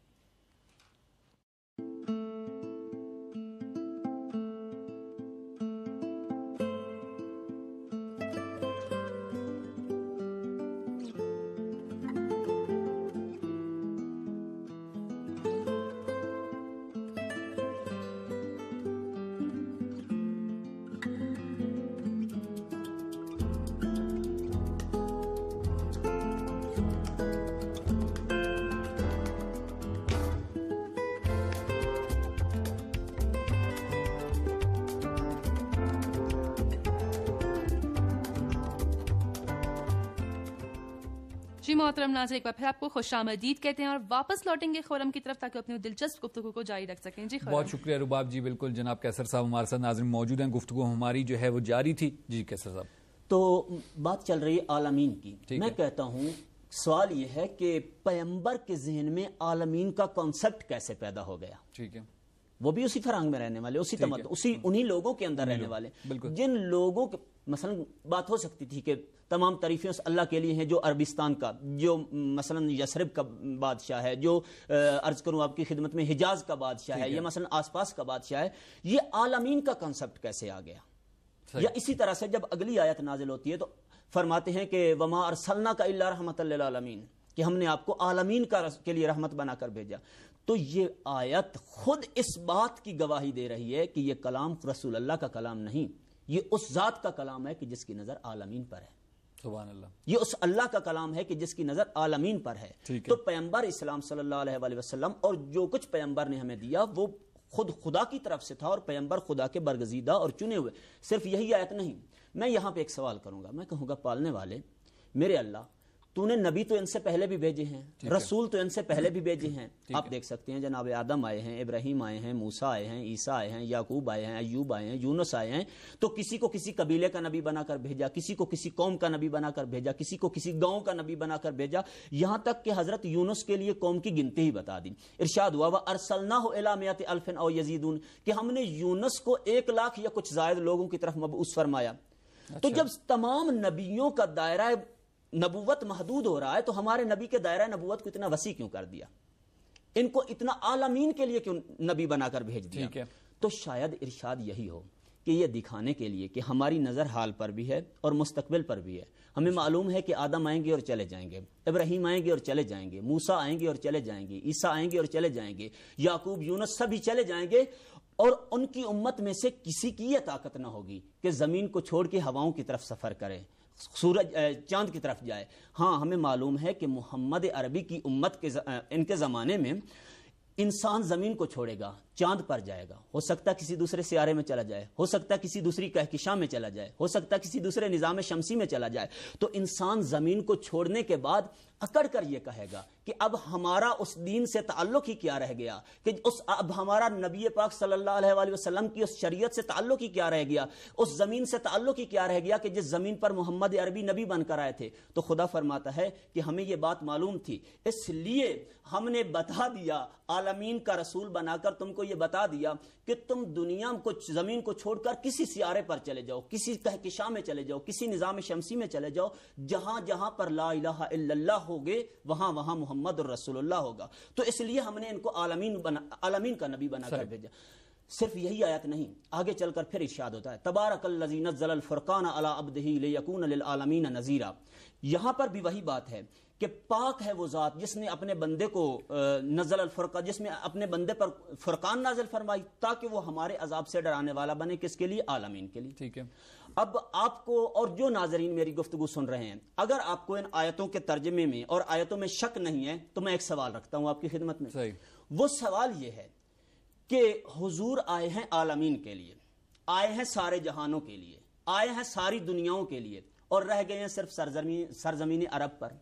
جی محترم ناظرین ایک بار پھر آپ کو خوش آمدید کہتے ہیں اور واپس لوٹیں گے خورم کی طرف تاکہ اپنی دلچسپ گفتگو کو جاری رکھ سکیں. جی بہت شکریہ رباب جی. بالکل جناب کیسر صاحب ہمارے ساتھ ناظرین موجود ہیں، گفتگو ہماری جو ہے وہ جاری تھی. جی کیسر صاحب. تو بات چل رہی ہے عالمین کی. میں کہتا ہوں سوال یہ ہے کہ پیغمبر کے ذہن میں عالمین کا کانسیپٹ کیسے پیدا ہو گیا. ٹھیک ہے. وہ بھی اسی فرہنگ میں رہنے والے، اسی تمدن، اسی انہی لوگوں کے اندر رہنے والے، جن لوگوں کے مثلا بات ہو سکتی تھی کہ تمام تعریفیں اس اللہ کے لیے ہیں جو عربستان کا، جو مثلا یثرب کا بادشاہ ہے، جو عرض کروں آپ کی خدمت میں حجاز کا بادشاہ ہے، یا مثلا آس پاس کا بادشاہ ہے. یہ عالمین کا کنسپٹ کیسے آ گیا؟ یا اسی طرح سے جب اگلی آیت نازل ہوتی ہے تو فرماتے ہیں کہ وما ارسلناک الا رحمۃ للعالمین، کہ ہم نے آپ کو عالمین کا کے لیے رحمت بنا کر بھیجا. تو یہ آیت خود اس بات کی گواہی دے رہی ہے کہ یہ کلام رسول اللہ کا کلام نہیں، یہ اس ذات کا کلام ہے کہ جس کی نظر عالمین پر ہے. سبحان اللہ. یہ اس اللہ کا کلام ہے کہ جس کی نظر عالمین پر ہے. تو پیغمبر اسلام صلی اللہ علیہ وآلہ وسلم اور جو کچھ پیغمبر نے ہمیں دیا وہ خود خدا کی طرف سے تھا اور پیغمبر خدا کے برگزیدہ اور چنے ہوئے. صرف یہی آیت نہیں. میں یہاں پہ ایک سوال کروں گا. میں کہوں گا پالنے والے میرے اللہ تو نے نبی تو ان سے پہلے بھی بھیجے ہیں, رسول تو ان سے پہلے بھی بھیجے ہیں. آپ دیکھ سکتے ہیں جناب آدم آئے ہیں, ابراہیم آئے ہیں, موسیٰ آئے ہیں, عیسیٰ آئے ہیں, یعقوب آئے ہیں, ایوب آئے ہیں, یونس آئے ہیں. تو کسی کو کسی قبیلے کا نبی بنا کر بھیجا, کسی کو کسی قوم کا نبی بنا کر بھیجا, کسی کو کسی گاؤں کا نبی بنا کر بھیجا, یہاں تک کہ حضرت یونس کے لیے قوم کی گنتی ہی بتا دی. ارشاد ہوا وَأَرْسَلْنَاهُ إِلَىٰ مِائَةِ أَلْفٍ أَوْ يَزِيدُونَ کہ ہم نے یونس کو ایک لاکھ یا کچھ زائد لوگوں کی طرف مبعوث فرمایا. تو جب تمام نبیوں کا دائرہ نبوت محدود ہو رہا ہے تو ہمارے نبی کے دائرہ نبوت کو اتنا وسیع کیوں کر دیا؟ ان کو اتنا عالمین کے لیے کیوں نبی بنا کر بھیج دیا؟ تو شاید ارشاد یہی ہو کہ یہ دکھانے کے لیے کہ ہماری نظر حال پر بھی ہے اور مستقبل پر بھی ہے. ہمیں معلوم ہے کہ آدم آئیں گے اور چلے جائیں گے, ابراہیم آئیں گے اور چلے جائیں گے, موسیٰ آئیں گے اور چلے جائیں گے, عیسیٰ آئیں گے اور چلے جائیں گے, یعقوب یونس سبھی چلے جائیں گے, اور ان کی امت میں سے کسی کی یہ طاقت نہ ہوگی کہ زمین کو چھوڑ کے ہواؤں کی طرف سفر کرے, سورج چاند کی طرف جائے. ہاں ہمیں معلوم ہے کہ محمد عربی کی امت کے ان کے زمانے میں انسان زمین کو چھوڑے گا, چاند پر جائے گا, ہو سکتا ہے کسی دوسرے سیارے میں چلا جائے, ہو سکتا ہے کسی دوسری کہکشاں میں چلا جائے, ہو سکتا ہے کسی دوسرے نظام شمسی میں چلا جائے. تو انسان زمین کو چھوڑنے کے بعد اکڑ کر یہ کہے گا کہ اب ہمارا اس دین سے تعلق ہی کیا رہ گیا, کہ اس اب ہمارا نبی پاک صلی اللہ علیہ وآلہ وسلم کی اس شریعت سے تعلق ہی کیا رہ گیا, اس زمین سے تعلق ہی کیا رہ گیا کہ جس زمین پر محمد عربی نبی بن کر آئے تھے. تو خدا فرماتا ہے کہ ہمیں یہ بات معلوم تھی, اس لیے ہم نے بتا دیا, عالمین کا رسول بنا کر تم کو یہ بتا دیا کہ تم دنیا کو زمین کو چھوڑ کر کسی سیارے پر چلے جاؤ, کسی کہکشاں میں چلے جاؤ, کسی نظام شمسی میں چلے جاؤ, جہاں جہاں پر لا الہ الا اللہ ہوگے وہاں وہاں محمد الرسول اللہ ہوگا. تو اس لیے ہم نے ان کو عالمین بنا عالمین کا نبی بنا کر بھیجا. صرف یہی آیت نہیں, آگے چل کر پھر ارشاد ہوتا ہے تبارک الذی نزل الفرقان علی عبدہ لیکون للعالمین نذیرا. یہاں پر بھی وہی بات ہے کہ پاک ہے وہ ذات جس نے اپنے بندے کو نزل الفرقان, جس میں اپنے بندے پر فرقان نازل فرمائی تاکہ وہ ہمارے عذاب سے ڈرانے والا بنے. کس کے لیے؟ عالمین کے لیے. ٹھیک ہے. اب آپ کو اور جو ناظرین میری گفتگو سن رہے ہیں, اگر آپ کو ان آیتوں کے ترجمے میں اور آیتوں میں شک نہیں ہے تو میں ایک سوال رکھتا ہوں آپ کی خدمت میں. صحیح. وہ سوال یہ ہے کہ حضور آئے ہیں عالمین کے لیے, آئے ہیں سارے جہانوں کے لیے, آئے ہیں ساری دنیاؤں کے لیے, اور رہ گئے ہیں صرف سرزمین سرزمین عرب پر.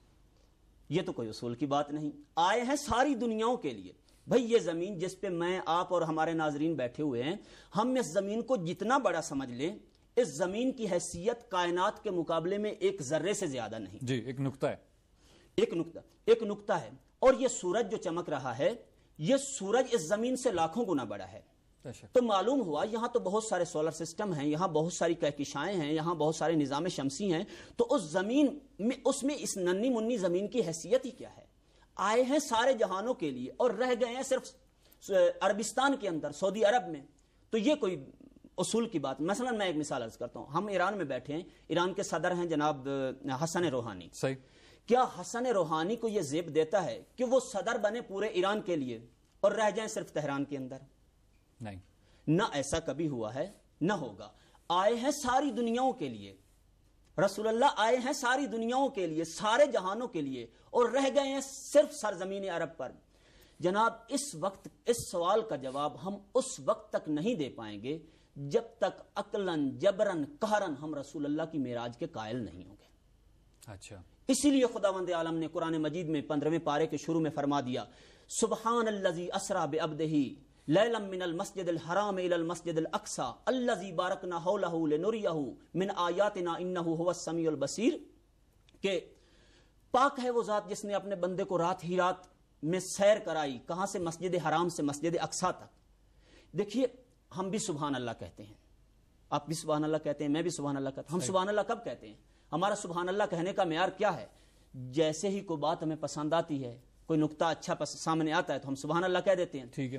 یہ تو کوئی اصول کی بات نہیں. آئے ہیں ساری دنیاؤں کے لیے. بھئی یہ زمین جس پہ میں آپ اور ہمارے ناظرین بیٹھے ہوئے ہیں, ہم اس زمین کو جتنا بڑا سمجھ لیں, اس زمین کی حیثیت کائنات کے مقابلے میں ایک ذرے سے زیادہ نہیں. جی ایک نقطہ ہے, ایک نقطہ ایک نقطہ ہے. اور یہ سورج جو چمک رہا ہے, یہ سورج اس زمین سے لاکھوں گنا بڑا ہے. تو معلوم ہوا یہاں تو بہت سارے سولر سسٹم ہیں, یہاں بہت ساری کہکشائیں ہیں, یہاں بہت سارے نظام شمسی ہیں. تو اس زمین میں اس میں اس ننی منی زمین کی حیثیت ہی کیا ہے؟ آئے ہیں سارے جہانوں کے لیے اور رہ گئے ہیں صرف عربستان کے اندر, سعودی عرب میں. تو یہ کوئی اصول کی بات. مثلا میں ایک مثال عرض کرتا ہوں. ہم ایران میں بیٹھے ہیں, ایران کے صدر ہیں جناب حسن روحانی. صحیح. کیا حسن روحانی کو یہ زیب دیتا ہے کہ وہ صدر بنے پورے ایران کے لیے اور رہ جائیں صرف تہران کے اندر؟ نہیں, نہ ایسا کبھی ہوا ہے نہ ہوگا. آئے ہیں ساری دنیاؤں کے لیے, رسول اللہ آئے ہیں ساری دنیاؤں کے لیے, سارے جہانوں کے لیے, اور رہ گئے ہیں صرف سرزمین عرب پر. جناب اس وقت اس سوال کا جواب ہم اس وقت تک نہیں دے پائیں گے جب تک عقلاً جبراً قہراً ہم رسول اللہ کی معراج کے قائل نہیں ہوں گے. اچھا. اسی لیے خداوند عالم نے قرآن مجید میں پندرہویں پارے کے شروع میں فرما دیا سبحان الذی اسری بعبدہ لیلا من المسجد الحرام الى المسجد الاقصى الذی بارکنا حولہ لنریہ من آیاتنا انہ هو السمیع البصیر. کہ پاک ہے وہ ذات جس نے اپنے بندے کو رات ہی رات میں سیر کرائی. کہاں سے؟ مسجد حرام سے مسجد اقصی تک. دیکھیے ہم بھی سبحان اللہ کہتے ہیں, آپ بھی سبحان اللہ کہتے ہیں, میں بھی سبحان اللہ کہتا ہوں. ہم سبحان اللہ کب کہتے ہیں؟ ہمارا سبحان اللہ کہنے کا معیار کیا ہے؟ جیسے ہی کوئی بات ہمیں پسند آتی ہے, کوئی نقطہ اچھا سامنے آتا ہے تو ہم سبحان اللہ کہہ دیتے ہیں. ٹھیک ہے.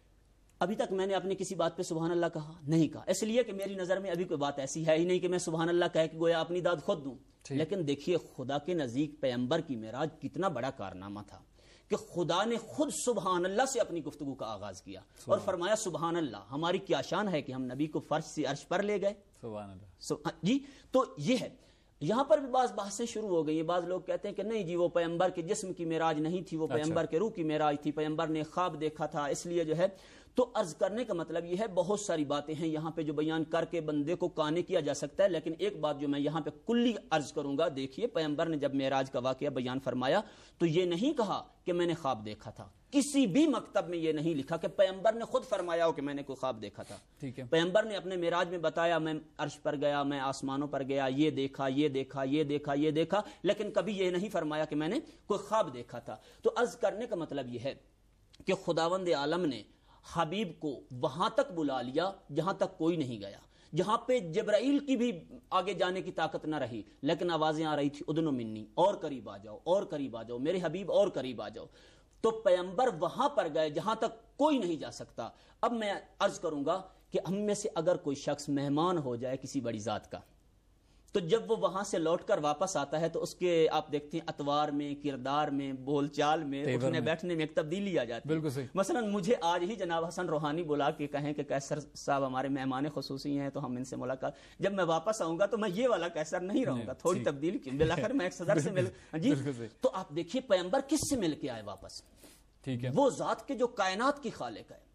ابھی تک میں نے اپنی کسی بات پہ سبحان اللہ کہا نہیں کہا, اس لیے کہ میری نظر میں ابھی کوئی بات ایسی ہے ہی نہیں کہ میں سبحان اللہ کہہ کے گویا اپنی داد خود دوں. لیکن دیکھیے خدا کے نزدیک پیغمبر کی معراج کتنا بڑا کارنامہ تھا کہ خدا نے خود سبحان اللہ سے اپنی گفتگو کا آغاز کیا اور فرمایا سبحان اللہ. ہماری کیا شان ہے کہ ہم نبی کو فرش سے عرش پر لے گئے. سبحان اللہ. جی تو یہ ہے. یہاں پر بھی بعض بحثیں شروع ہو گئی ہیں. بعض لوگ کہتے ہیں کہ نہیں جی وہ پیغمبر کے جسم کی معراج نہیں تھی, وہ پیغمبر کے روح کی معراج تھی, پیغمبر نے خواب دیکھا تھا اس لیے جو ہے. تو عرض کرنے کا مطلب یہ ہے بہت ساری باتیں ہیں یہاں پہ جو بیان کر کے بندے کو قانع کیا جا سکتا ہے, لیکن ایک بات جو میں یہاں پہ کلی عرض کروں گا, دیکھیے پیغمبر نے جب معراج کا واقعہ بیان فرمایا تو یہ نہیں کہا کہ میں نے خواب دیکھا تھا. کسی بھی مکتب میں یہ نہیں لکھا کہ پیغمبر نے خود فرمایا ہو کہ میں نے کوئی خواب دیکھا تھا. ٹھیک ہے, پیغمبر نے اپنے معراج میں بتایا میں عرش پر گیا, میں آسمانوں پر گیا, یہ دیکھا یہ دیکھا یہ دیکھا یہ دیکھا, لیکن کبھی یہ نہیں فرمایا کہ میں نے کوئی خواب دیکھا تھا. تو عرض کرنے کا مطلب یہ ہے کہ خداوند عالم نے حبیب کو وہاں تک بلا لیا جہاں تک کوئی نہیں گیا, جہاں پہ جبرائیل کی بھی آگے جانے کی طاقت نہ رہی, لیکن آوازیں آ رہی تھی ادنو منی, اور قریب آ جاؤ اور قریب آ جاؤ, میرے حبیب اور قریب آ جاؤ. تو پیغمبر وہاں پر گئے جہاں تک کوئی نہیں جا سکتا. اب میں عرض کروں گا کہ ہم میں سے اگر کوئی شخص مہمان ہو جائے کسی بڑی ذات کا, تو جب وہ وہاں سے لوٹ کر واپس آتا ہے تو اس کے آپ دیکھتے ہیں اطوار میں, کردار میں, بول چال میں, اٹھنے بیٹھنے میں ایک تبدیلی آ جاتی ہے. بالکل صحیح. مثلا مجھے آج ہی جناب حسن روحانی بلا کے کہیں کہ کیسر صاحب ہمارے مہمان خصوصی ہیں تو ہم ان سے ملاقات, جب میں واپس آؤں گا تو میں یہ والا کیسر نہیں رہوں گا, تھوڑی تبدیلی کی, بالآخر میں ایک صدر سے مل جی. تو آپ دیکھیے پیغمبر کس سے مل کے آئے واپس, ٹھیک ہے, وہ ذات کے جو کائنات کی خالق ہے.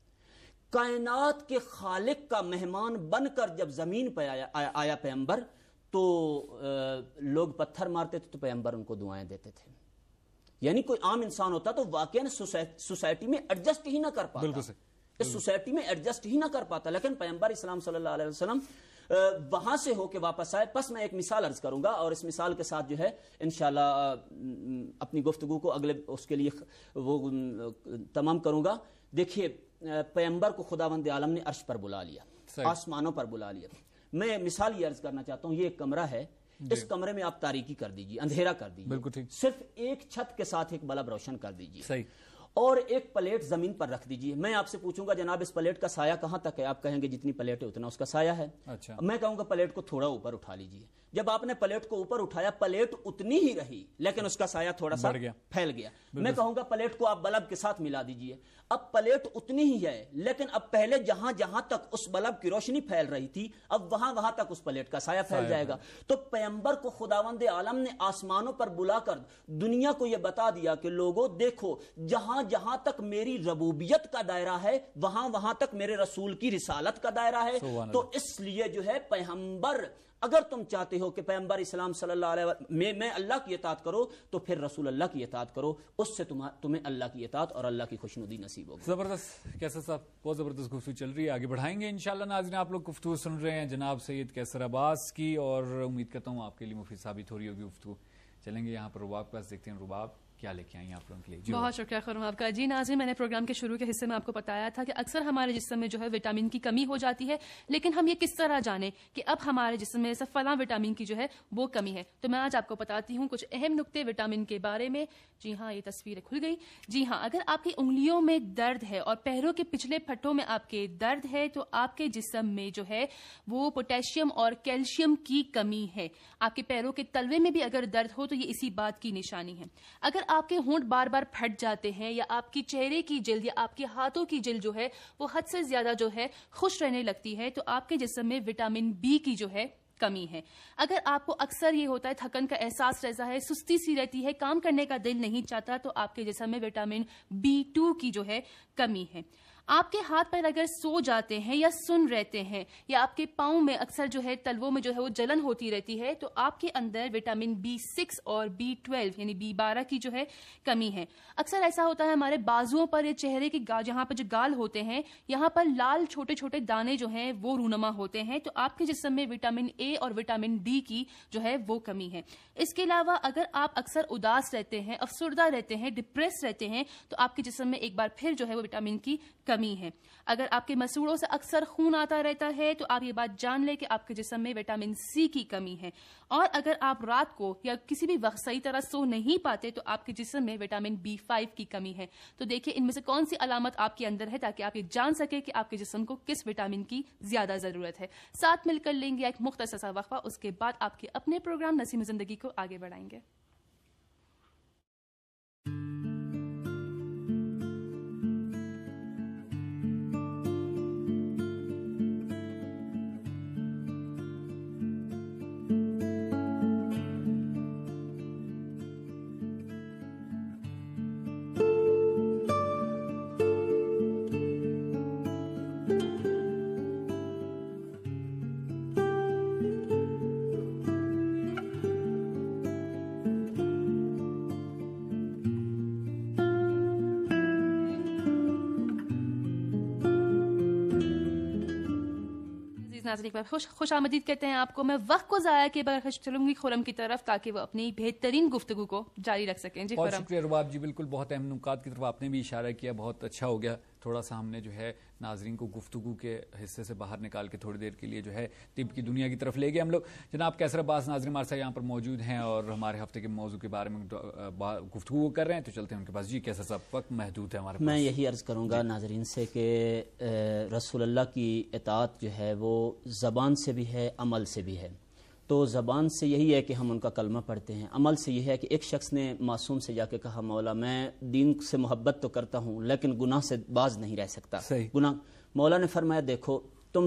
کائنات کے خالق کا مہمان بن کر جب زمین پہ آیا, آیا پیغمبر, تو لوگ پتھر مارتے تھے تو پیغمبر ان کو دعائیں دیتے تھے. یعنی کوئی عام انسان ہوتا تو واقعا سوسائٹی میں ایڈجسٹ ہی نہ کر پاتا, اس سوسائٹی میں ایڈجسٹ ہی نہ کر پاتا, لیکن پیغمبر اسلام صلی اللہ علیہ وسلم وہاں سے ہو کے واپس آئے. پس میں ایک مثال عرض کروں گا اور اس مثال کے ساتھ جو ہے انشاءاللہ اپنی گفتگو کو اگلے اس کے لیے وہ تمام کروں گا. دیکھیے پیغمبر کو خداوند عالم نے عرش پر بلا لیا, آسمانوں پر بلا لیا. میں مثال یہ عرض کرنا چاہتا ہوں, یہ ایک کمرہ ہے, اس کمرے میں آپ تاریکی کر دیجئے, اندھیرا کر دیجئے, صرف ایک چھت کے ساتھ ایک بلب روشن کر دیجئے, اور ایک پلیٹ زمین پر رکھ دیجئے. میں آپ سے پوچھوں گا جناب اس پلیٹ کا سایہ کہاں تک ہے, آپ کہیں گے جتنی پلیٹ ہے اتنا اس کا سایہ ہے. اچھا, میں کہوں گا پلیٹ کو تھوڑا اوپر اٹھا لیجئے. جب آپ نے پلیٹ کو اوپر اٹھایا پلیٹ اتنی ہی رہی لیکن اس کا سایہ تھوڑا سا پھیل گیا. میں کہوں گا پلیٹ کو آپ بلب کے ساتھ ملا دیجئے, اب پلیٹ اتنی ہی ہے لیکن اب پہلے جہاں جہاں تک اس بلب کی روشنی پھیل رہی تھی اب وہاں وہاں تک اس پلیٹ کا سایہ پھیل جائے گا. تو پیغمبر کو خداوند عالم نے آسمانوں پر بلا کر دنیا کو یہ بتا دیا کہ لوگوں دیکھو جہاں جہاں تک میری ربوبیت کا دائرہ ہے وہاں وہاں تک میرے رسول کی رسالت کا دائرہ ہے. تو اس لیے جو ہے پیغمبر, اگر تم چاہتے ہو کہ پیغمبر اسلام صلی اللہ علیہ وسلم میں, میں اللہ کی اطاعت کرو تو پھر رسول اللہ کی اطاعت کرو, اس سے تمہیں اللہ کی اطاعت اور اللہ کی خوشنودی نصیب ہوگی. زبردست کیسر صاحب, بہت زبردست گفتگو چل رہی ہے, آگے بڑھائیں گے انشاءاللہ. ناظرین آپ لوگ گفتگو سن رہے ہیں جناب سید کیسر عباس کی, اور امید کرتا ہوں آپ کے لیے مفید ثابت ہو رہی ہوگی گفتگو. چلیں گے یہاں پر رباب کے پاس, دیکھتے ہیں رباب کیا لے کے آئی ہیں آپ لوگوں کے لیے. بہت شکریہ خرم آپ کا. جی ناظرین, میں نے پروگرام کے شروع کے حصے میں آپ کو بتایا تھا کہ اکثر ہمارے جسم میں جو ہے وٹامن کی کمی ہو جاتی ہے, لیکن ہم یہ کس طرح جانیں کہ اب ہمارے جسم میں ایسا فلاں وٹامن کی جو ہے وہ کمی ہے. تو میں آج آپ کو بتاتی ہوں کچھ اہم نقطے وٹامن کے بارے میں. جی ہاں, یہ تصویریں کھل گئی. جی ہاں, اگر آپ کی انگلیوں میں درد ہے اور پیروں کے پچھلے پٹھوں میں آپ کے درد ہے تو آپ کے جسم میں جو ہے وہ پوٹیشیم اور کیلشیم کی کمی ہے. آپ کے پیروں کے تلوے میں بھی اگر درد ہو تو یہ اسی بات کی نشانی ہے. اگر آپ کے ہونٹ بار بار پھٹ جاتے ہیں یا آپ کی چہرے کی جلد یا آپ کے ہاتھوں کی جلد جو ہے وہ حد سے زیادہ جو ہے خوش رہنے لگتی ہے تو آپ کے جسم میں وٹامن بی کی جو ہے کمی ہے. اگر آپ کو اکثر یہ ہوتا ہے تھکن کا احساس رہتا ہے, سستی سی رہتی ہے, کام کرنے کا دل نہیں چاہتا تو آپ کے جسم میں وٹامن بی ٹو کی جو ہے کمی ہے. آپ کے ہاتھ پیر اگر سو جاتے ہیں یا سن رہتے ہیں یا آپ کے پاؤں میں اکثر جو ہے تلووں میں جو ہے وہ جلن ہوتی رہتی ہے تو آپ کے اندر وٹامن بی سکس اور بی ٹویلو یعنی بی بارہ کی جو ہے کمی ہے. اکثر ایسا ہوتا ہے ہمارے بازوؤں پر یا چہرے کے جہاں پر جو گال ہوتے ہیں یہاں پر لال چھوٹے چھوٹے دانے جو ہیں وہ رونما ہوتے ہیں تو آپ کے جسم میں وٹامن اے اور وٹامن ڈی کی جو ہے وہ کمی ہے. اس کے علاوہ اگر آپ اکثر اداس رہتے ہیں, افسردہ رہتے ہیں, ڈپریس رہتے ہیں تو آپ کے جسم میں ایک بار پھر جو ہے وہ وٹامن کی کمی ہے. اگر آپ کے مسوڑوں سے اکثر خون آتا رہتا ہے تو آپ یہ بات جان لیں کہ آپ کے جسم میں وٹامن سی کی کمی ہے. اور اگر آپ رات کو یا کسی بھی وقت صحیح طرح سو نہیں پاتے تو آپ کے جسم میں وٹامن بی فائیو کی کمی ہے. تو دیکھیے ان میں سے کون سی علامت آپ کے اندر ہے تاکہ آپ یہ جان سکے کہ آپ کے جسم کو کس وٹامن کی زیادہ ضرورت ہے. ساتھ مل کر لیں گے ایک مختصر سا وقفہ, اس کے بعد آپ کے اپنے پروگرام نسیم زندگی کو آگے بڑھائیں گے. ناظرین ایک بار خوش خوش آمدید کہتے ہیں آپ کو. میں وقت کو ضائع کے بغیر چلوں گی خرم کی طرف تاکہ وہ اپنی بہترین گفتگو کو جاری رکھ سکیں. جی بہت شکریہ رباب جی, بالکل بہت اہم نکات کی طرف آپ نے بھی اشارہ کیا, بہت اچھا ہو گیا. تھوڑا سا ہم نے جو ہے ناظرین کو گفتگو کے حصے سے باہر نکال کے تھوڑی دیر کے لیے جو ہے طب کی دنیا کی طرف لے گئے ہم لوگ. جناب کیسر عباس ناظرین ہمارے ساتھ یہاں پر موجود ہیں اور ہمارے ہفتے کے موضوع کے بارے میں گفتگو کر رہے ہیں, تو چلتے ہیں ان کے پاس. جی کیسر صاحب, وقت محدود ہے ہمارے پاس. میں یہی عرض کروں گا ناظرین سے کہ رسول اللہ کی اطاعت جو ہے وہ زبان سے بھی ہے, عمل سے بھی ہے. تو زبان سے یہی ہے کہ ہم ان کا کلمہ پڑھتے ہیں, عمل سے یہ ہے کہ ایک شخص نے معصوم سے جا کے کہا مولا میں دین سے محبت تو کرتا ہوں لیکن گناہ سے باز نہیں رہ سکتا. گناہ, مولا نے فرمایا دیکھو تم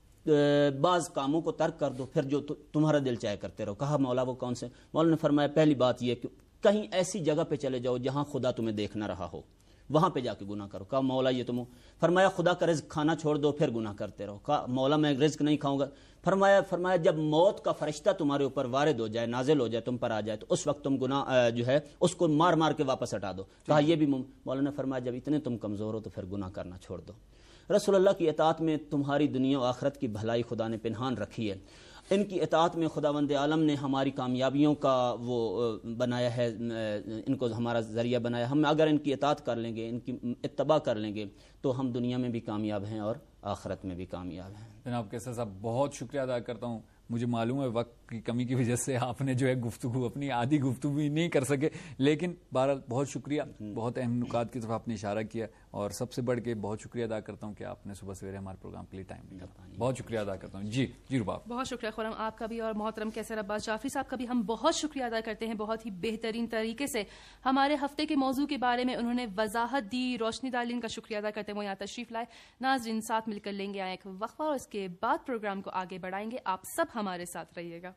بعض کاموں کو ترک کر دو پھر جو تمہارا دل چاہے کرتے رہو. کہا مولا وہ کون سے؟ مولا نے فرمایا پہلی بات یہ کہ کہیں ایسی جگہ پہ چلے جاؤ جہاں خدا تمہیں دیکھ نہ رہا ہو, وہاں پہ جا کے گناہ کرو. کہا مولا یہ تم, فرمایا خدا کا رزق کھانا چھوڑ دو پھر گناہ کرتے رہو. کہا مولا میں رزق نہیں کھاؤں گا. فرمایا فرمایا جب موت کا فرشتہ تمہارے اوپر وارد ہو جائے, نازل ہو جائے, تم پر آ جائے تو اس وقت تم گناہ جو ہے اس کو مار مار کے واپس ہٹا دو. کہا یہ بھی مولا نے فرمایا جب اتنے تم کمزور ہو تو پھر گناہ کرنا چھوڑ دو. رسول اللہ کی اطاعت میں تمہاری دنیا و آخرت کی بھلائی خدا نے پنہان رکھی ہے. ان کی اطاعت میں خداوند عالم نے ہماری کامیابیوں کا وہ بنایا ہے, ان کو ہمارا ذریعہ بنایا. ہم اگر ان کی اطاعت کر لیں گے, ان کی اتباع کر لیں گے تو ہم دنیا میں بھی کامیاب ہیں اور آخرت میں بھی کامیاب ہیں. جناب کیسر صاحب بہت شکریہ ادا کرتا ہوں. مجھے معلوم ہے وقت کی کمی کی وجہ سے آپ نے جو ہے گفتگو اپنی آدھی گفتگو ہی نہیں کر سکے, لیکن بہرحال بہت شکریہ, بہت اہم نکات کی طرف آپ نے اشارہ کیا, اور سب سے بڑھ کے بہت شکریہ ادا کرتا ہوں کہ آپ نے صبح سویرے ہمارے پروگرام کے لیے ٹائم دیا. بہت شکریہ ادا کرتا ہوں. جی جی رباب, بہت شکریہ خرم آپ کا بھی, اور محترم کیسر عباس جعفری صاحب کا بھی ہم بہت شکریہ ادا کرتے ہیں. بہت ہی بہترین طریقے سے ہمارے ہفتے کے موضوع کے بارے میں انہوں نے وضاحت دی, روشنی ڈالی. ان کا شکریہ ادا کرتے ہیں وہ یہاں تشریف لائے. ناظرین ساتھ مل کر لیں گے ایک وقفہ اور اس کے بعد پروگرام کو آگے بڑھائیں گے. آپ سب ہمارے ساتھ رہیے گا.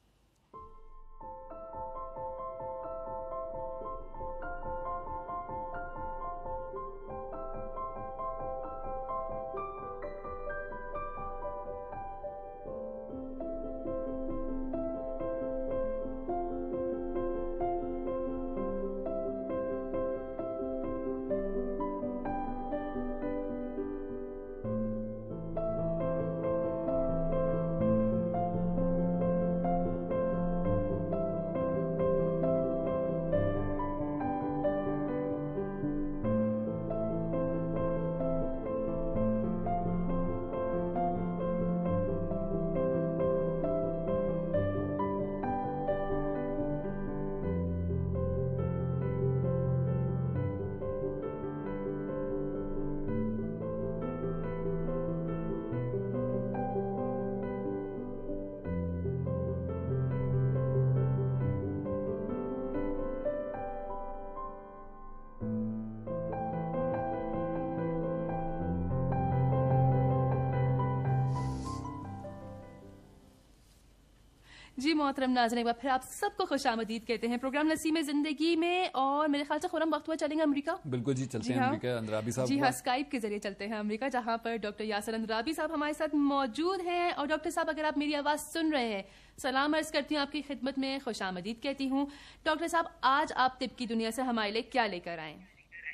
جی محترم ناظرین ایک بار پھر آپ سب کو خوش آمدید کہتے ہیں پروگرام نسیم زندگی میں. اور میرے خیال سے خورم وقت ہوا چلیں گے امریکہ. بالکل جی چلتے ہیں امریکہ. اندرابی صاحب جی ہاں اسکائپ کے ذریعے چلتے ہیں امریکہ, جہاں پر ڈاکٹر یاسر اندرابی صاحب ہمارے ساتھ موجود ہیں. اور ڈاکٹر صاحب اگر آپ میری آواز سن رہے ہیں, سلام عرض کرتی ہوں آپ کی خدمت میں, خوش آمدید کہتی ہوں. ڈاکٹر صاحب آج آپ طب کی دنیا سے ہمارے لیے کیا لے کر آئے ہیں؟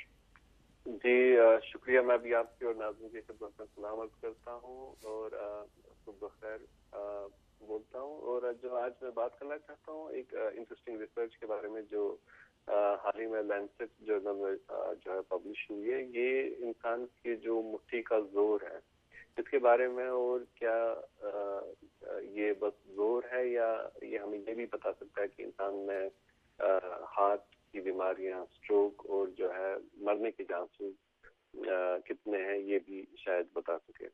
جی شکریہ, میں بھی آپ کی اور ناظرین کی خدمت میں سلام عرض کرتا ہوں اور صبح بخیر بولتا ہوں. اور جو آج میں بات کرنا چاہتا ہوں ایک انٹرسٹنگ ریسرچ کے بارے میں جو حال ہی میں لینسٹ جرنل میں جو ہے پبلش ہوئی ہے. یہ انسان کے جو مٹھی کا زور ہے اس کے بارے میں, اور کیا یہ بس زور ہے یا یہ ہمیں یہ بھی بتا سکتا ہے کہ انسان میں ہارٹ کی بیماریاں, اسٹروک اور جو ہے مرنے کے چانسز کتنے ہیں, یہ بھی شاید بتا سکے.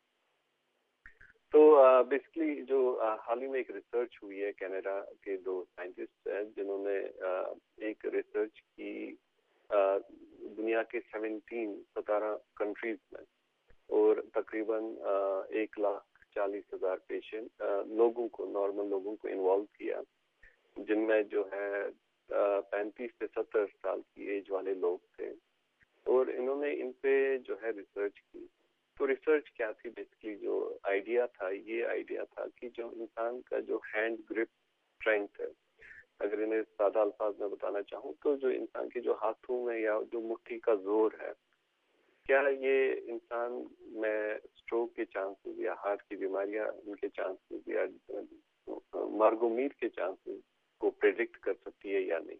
تو بیسکلی جو حال ہی میں ایک ریسرچ ہوئی ہے, کینیڈا کے دو سائنٹسٹ ہیں جنہوں نے ایک ریسرچ کی دنیا کے سیونٹین ستارہ کنٹریز میں, اور تقریباً ایک لاکھ چالیس ہزار پیشنٹ لوگوں کو, نارمل لوگوں کو انوالو کیا, جن میں جو ہے پینتیس سے ستر سال کی ایج والے لوگ تھے, اور انہوں نے ان پہ جو ہے ریسرچ کی. تو ریسرچ کیا تھی بیسکلی, جو آئیڈیا تھا یہ آئیڈیا تھا کہ جو انسان کا جو ہینڈ گرپ اسٹرینتھ ہے, اگر انہیں سادہ الفاظ میں بتانا چاہوں تو جو انسان کے جو ہاتھوں میں یا جو مٹھی کا زور ہے, کیا یہ انسان میں اسٹروک کے चांसेस या हार्ट की बीमारियां उनके चांसेस या मरगुमीर के चांसेस को प्रेडिक्ट कर सकती है या नहीं।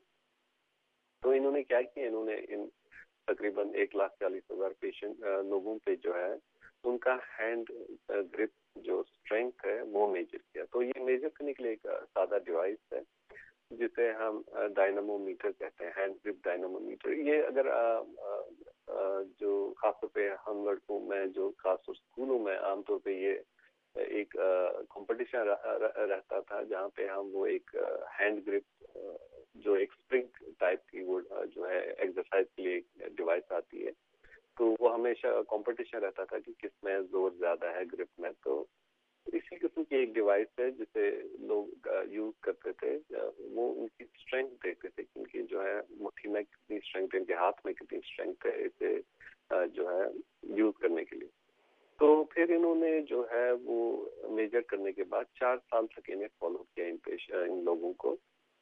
तो इन्होंने क्या किया, इन्होंने इन तकरीबन एक लाख चालीस हजार पेशेंट लोगों पे जो है उनका हैंड ग्रिप जो स्ट्रेंथ है वो मेजर किया। तो ये मेजर करने के लिए एक सादा डिवाइस है जिसे हम डायनामोमीटर कहते हैं, हैंड ग्रिप डायनामोमीटर। ये अगर आ, आ, आ, जो खासतौर पे हम लड़कों में जो खासतौर स्कूलों में आमतौर पे ये एक कंपटीशन रहता था जहाँ पे हम वो एक हैंड ग्रिप जो एक स्प्रिंग टाइप की वो जो है एक्सरसाइज के लिए एक डिवाइस आती है, तो वो हमेशा कंपटीशन रहता था कि किस में जोर ज्यादा है ग्रिप में। तो इसी किस्म की एक डिवाइस है जिसे लोग यूज करते थे, वो उनकी स्ट्रेंथ देखते थे कि उनकी जो है मुट्ठी में कितनी स्ट्रेंथ है, उनके हाथ में कितनी स्ट्रेंथ है इसे जो है यूज करने के लिए। तो फिर इन्होंने जो है वो मेजर करने के बाद चार साल तक इन्हें फॉलो किया इन पेश इन लोगों को,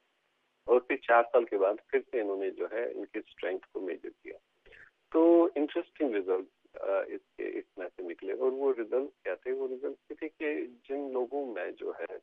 और फिर चार साल के बाद फिर से इन्होंने जो है इनकी स्ट्रेंथ को मेजर किया। तो इंटरेस्टिंग रिजल्ट इसके इसमें से निकले, और वो रिजल्ट क्या थे, वो रिजल्ट थे कि जिन लोगों में जो है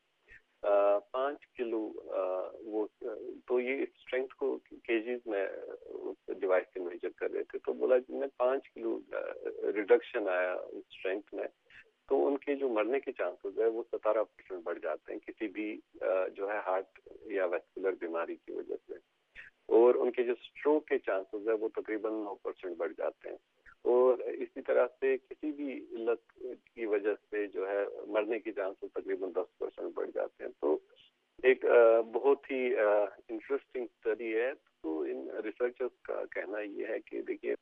पाँच किलो वो, तो ये स्ट्रेंथ को केजीज में उस डिवाइस से मेजर कर रहे थे, तो बोला जिनमें पाँच किलो रिडक्शन आया स्ट्रेंथ में, तो उनके जो मरने के चांसेस है वो सतारह परसेंट बढ़ जाते हैं किसी भी जो है हार्ट या वेस्कुलर बीमारी की वजह से, और उनके जो स्ट्रोक के चांसेस है वो तकरीबन नौ परसेंट बढ़ जाते हैं, और इसी तरह से किसी भी इल्लत की वजह से जो है मरने के चांसेस तकरीबन दस परसेंट बढ़ जाते हैं। तो एक बहुत ही इंटरेस्टिंग स्टडी है। तो इन रिसर्चर्स का कहना ये है कि देखिए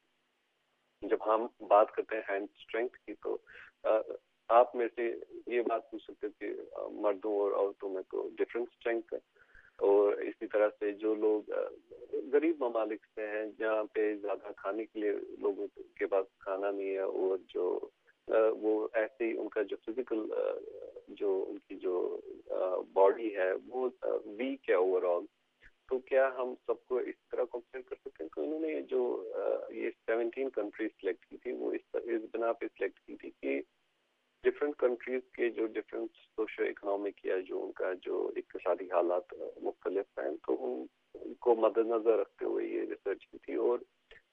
जब हम बात करते हैं हैंड स्ट्रेंथ की, तो आप में से ये बात पूछ सकते थे मर्दों और औरतों में तो डिफरेंट स्ट्रेंथ है, और इसी तरह से जो लोग गरीब ममालिक से हैं जहाँ पे ज्यादा खाने के लिए लोगों के पास खाना नहीं है, और जो वो ऐसे ही उनका जो फिजिकल जो उनकी जो बॉडी है वो वीक है ओवरऑल, तो क्या हम सबको इस तरह कंपेयर कर सकते हैं? तो उन्होंने जो ये सेवनटीन कंट्रीज सिलेक्ट की थी वो इस इस बिना पे सिलेक्ट की थी कि डिफरेंट कंट्रीज के जो डिफरेंट सोशो इकोनॉमिक या जो उनका जो इक्तिसादी हालात मुख्तलिफ हैं, तो उनको मद्देनजर रखते हुए ये रिसर्च की थी, और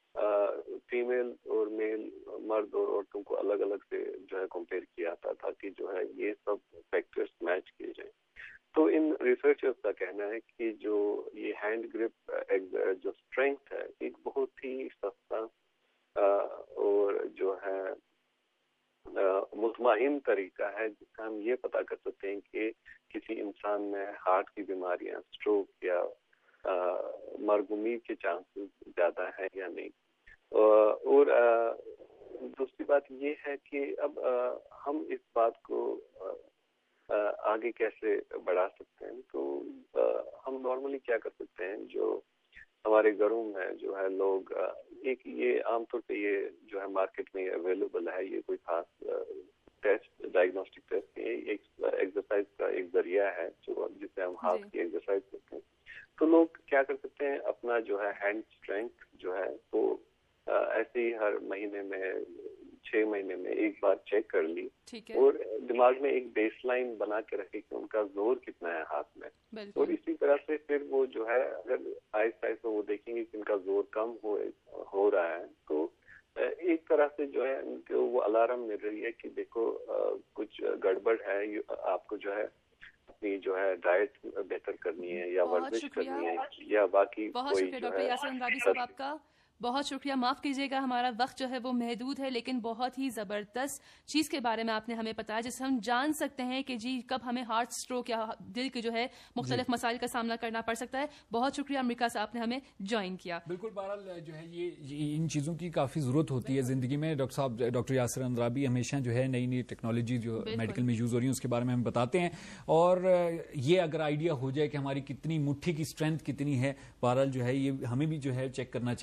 फीमेल और मेल मर्द और औरतों को अलग अलग से जो है कंपेयर किया था ताकि जो है ये सब फैक्टर्स मैच किए जाए। तो इन रिसर्चर्स का कहना है कि जो ये हैंड ग्रिप जो स्ट्रेंथ है एक बहुत ही सस्ता और जो है मुतमईन तरीका है जिसका हम ये पता कर सकते हैं कि किसी इंसान में हार्ट की बीमारियां, स्ट्रोक या मरगुमी के चांसेस ज्यादा है या नहीं। और दूसरी बात ये है कि अब हम इस बात को आगे कैसे बढ़ा सकते हैं। तो हम नॉर्मली क्या कर सकते हैं, जो हमारे घरों में जो है लोग एक ये आमतौर पे ये जो है मार्केट में अवेलेबल है, ये कोई खास टेस्ट डायग्नोस्टिक टेस्ट नहीं है, एक एक्सरसाइज का एक जरिया है जो जिसे हम हाथ की एक्सरसाइज करते हैं। तो लोग क्या कर सकते हैं, अपना जो है हैंड स्ट्रेंथ जो है तो ऐसे ही हर महीने में छह महीने में एक बार चेक कर ली, और दिमाग में एक बेसलाइन बना के रखे कि उनका जोर कितना है हाथ में, और इसी तरह से फिर वो जो है अगर आहिस्ता आहिस्ता वो देखेंगे कि उनका जोर कम हो हो रहा है, तो एक तरह से जो है उनको वो अलार्म मिल रही है कि देखो कुछ गड़बड़ है, आपको जो है अपनी जो है डाइट बेहतर करनी है या वर्जिश करनी है या बाकी बहुत शुक्रिया डॉक्टर यासिर अंद्राबी साहब आपका, बहुत शुक्रिया। माफ़ कीजिएगा हमारा वक्त जो है वो महदूद है, लेकिन बहुत ही ज़बरदस्त चीज़ के बारे में आपने हमें बताया जिससे हम जान सकते हैं कि जी कब हमें हार्ट स्ट्रोक या दिल के जो है मुख्तलिफ मसाइल का सामना करना पड़ सकता है। बहुत शुक्रिया अमेरिका से आपने हमें ज्वाइन किया। बिल्कुल, बहरहाल जो है ये, ये इन चीज़ों की काफ़ी ज़रूरत होती है ज़िंदगी में। डॉक्टर साहब डॉक्टर यासिर अंद्राबी हमेशा जो है नई नई टेक्नोलॉजी जो मेडिकल में यूज़ हो रही है उसके बारे में हमें बताते हैं, और ये अगर आइडिया हो जाए कि हमारी कितनी मुट्ठी की स्ट्रेंथ कितनी है, बहरहाल जो है ये हमें भी जो है चेक करना चाहिए इसको।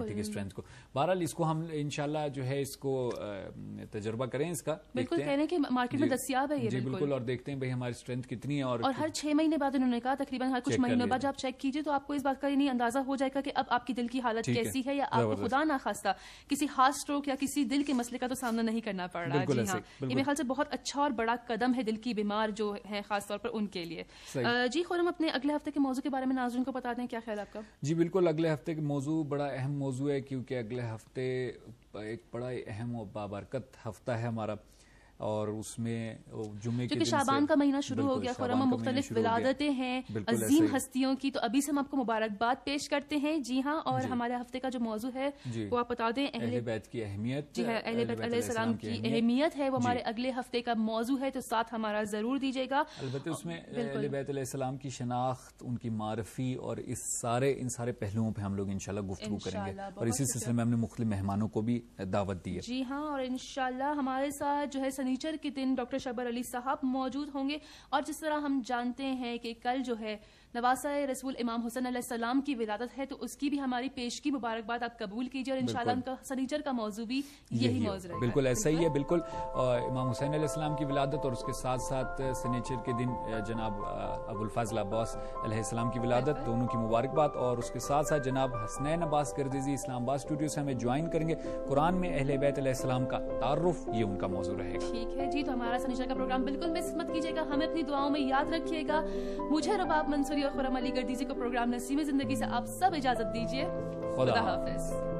ہیں ٹھیک ہے اسٹرینتھ کو. بہرحال اس کو ہم انشاءاللہ جو ہے اس کو تجربہ کریں اس کا, بالکل کہہ رہے ہیں کہ مارکیٹ میں دستیاب ہے یہ جی بالکل, اور دیکھتے ہیں بھائی ہماری اسٹرینتھ کتنی ہے. اور اور ہر چھ مہینے بعد انہوں نے کہا تقریباً ہر کچھ مہینوں بعد آپ چیک کیجیے تو آپ کو اس بات کا نہیں اندازہ ہو جائے گا کہ اب آپ کی دل کی حالت کیسی ہے, یا آپ کو خدا ناخواستہ کسی ہارٹ اسٹروک یا کسی دل کے مسئلے کا تو سامنا نہیں کرنا پڑ رہا. جی ہاں, یہ میرے خیال سے بہت اچھا اور بڑا قدم ہے دل کی بیمار جو ہے خاص طور پر ان کے لیے. جی خورم, اپنے اگلے ہفتے کے موضوع کے بارے میں ناظرین کو بتا دیں, کیا خیال آپ کا؟ جی بالکل, اگلے ہفتے کے موضوع بڑا اہم موضوع ہے کیونکہ اگلے ہفتے ایک بڑا اہم و بابرکت ہفتہ ہے ہمارا, اور اس میں جمعے کے دن سے شعبان کا مہینہ شروع ہو گیا خورم, مختلف ولادتیں ہیں عظیم ہستیوں کی, تو ابھی سے ہم آپ کو مبارکباد پیش کرتے ہیں. جی ہاں, اور ہمارے ہفتے کا جو موضوع ہے وہ آپ بتا دیں, اہل بیت کی اہمیت. جی ہاں, اہل بیت علیہ السلام کی اہمیت ہے, وہ ہمارے اگلے ہفتے کا موضوع ہے, تو ساتھ ہمارا ضرور دیجیے گا. البتہ اس میں اہل بیت علیہ السلام کی شناخت, ان کی معرفی اور اس سارے ان سارے پہلوؤں پہ ہم لوگ انشاءاللہ گفتگو کریں گے, اور اسی سلسلے میں ہم نے مختلف مہمانوں کو بھی دعوت دی ہے. جی ہاں, اور انشاءاللہ ہمارے ساتھ جو ہے سنیچر کے دن ڈاکٹر شبر علی صاحب موجود ہوں گے, اور جس طرح ہم جانتے ہیں کہ کل جو ہے نواسہ رسول امام حسین علیہ السلام کی ولادت ہے, تو اس کی بھی ہماری پیشگی مبارکباد آپ قبول کیجیے, اور انشاءاللہ ان کا سنیچر کا موضوع بھی یہی موضوع ہے. بالکل ایسا ہی ہے, بالکل امام حسین علیہ السلام کی ولادت, اور اس کے ساتھ ساتھ سنیچر کے دن جناب ابو الفضل عباس علیہ السلام کی ولادت, دونوں کی مبارکباد. اور اس کے ساتھ ساتھ جناب حسنین عباس گردیزی اسلام آباد اسٹوڈیو سے ہمیں جوائن کریں گے. قرآن میں اہل بیت علیہ السلام کا تعارف, یہ ان کا موضوع رہے گا. ٹھیک ہے جی, تو ہمارا سنیچر کا پروگرام بالکل مس مت کیجیے گا, ہمیں اپنی دعاؤں میں یاد رکھیے گا. مجھے رباب منصوری اور خرم علی گردیزی کو پروگرام نسیم زندگی سے آپ سب اجازت دیجیے. خدا حافظ.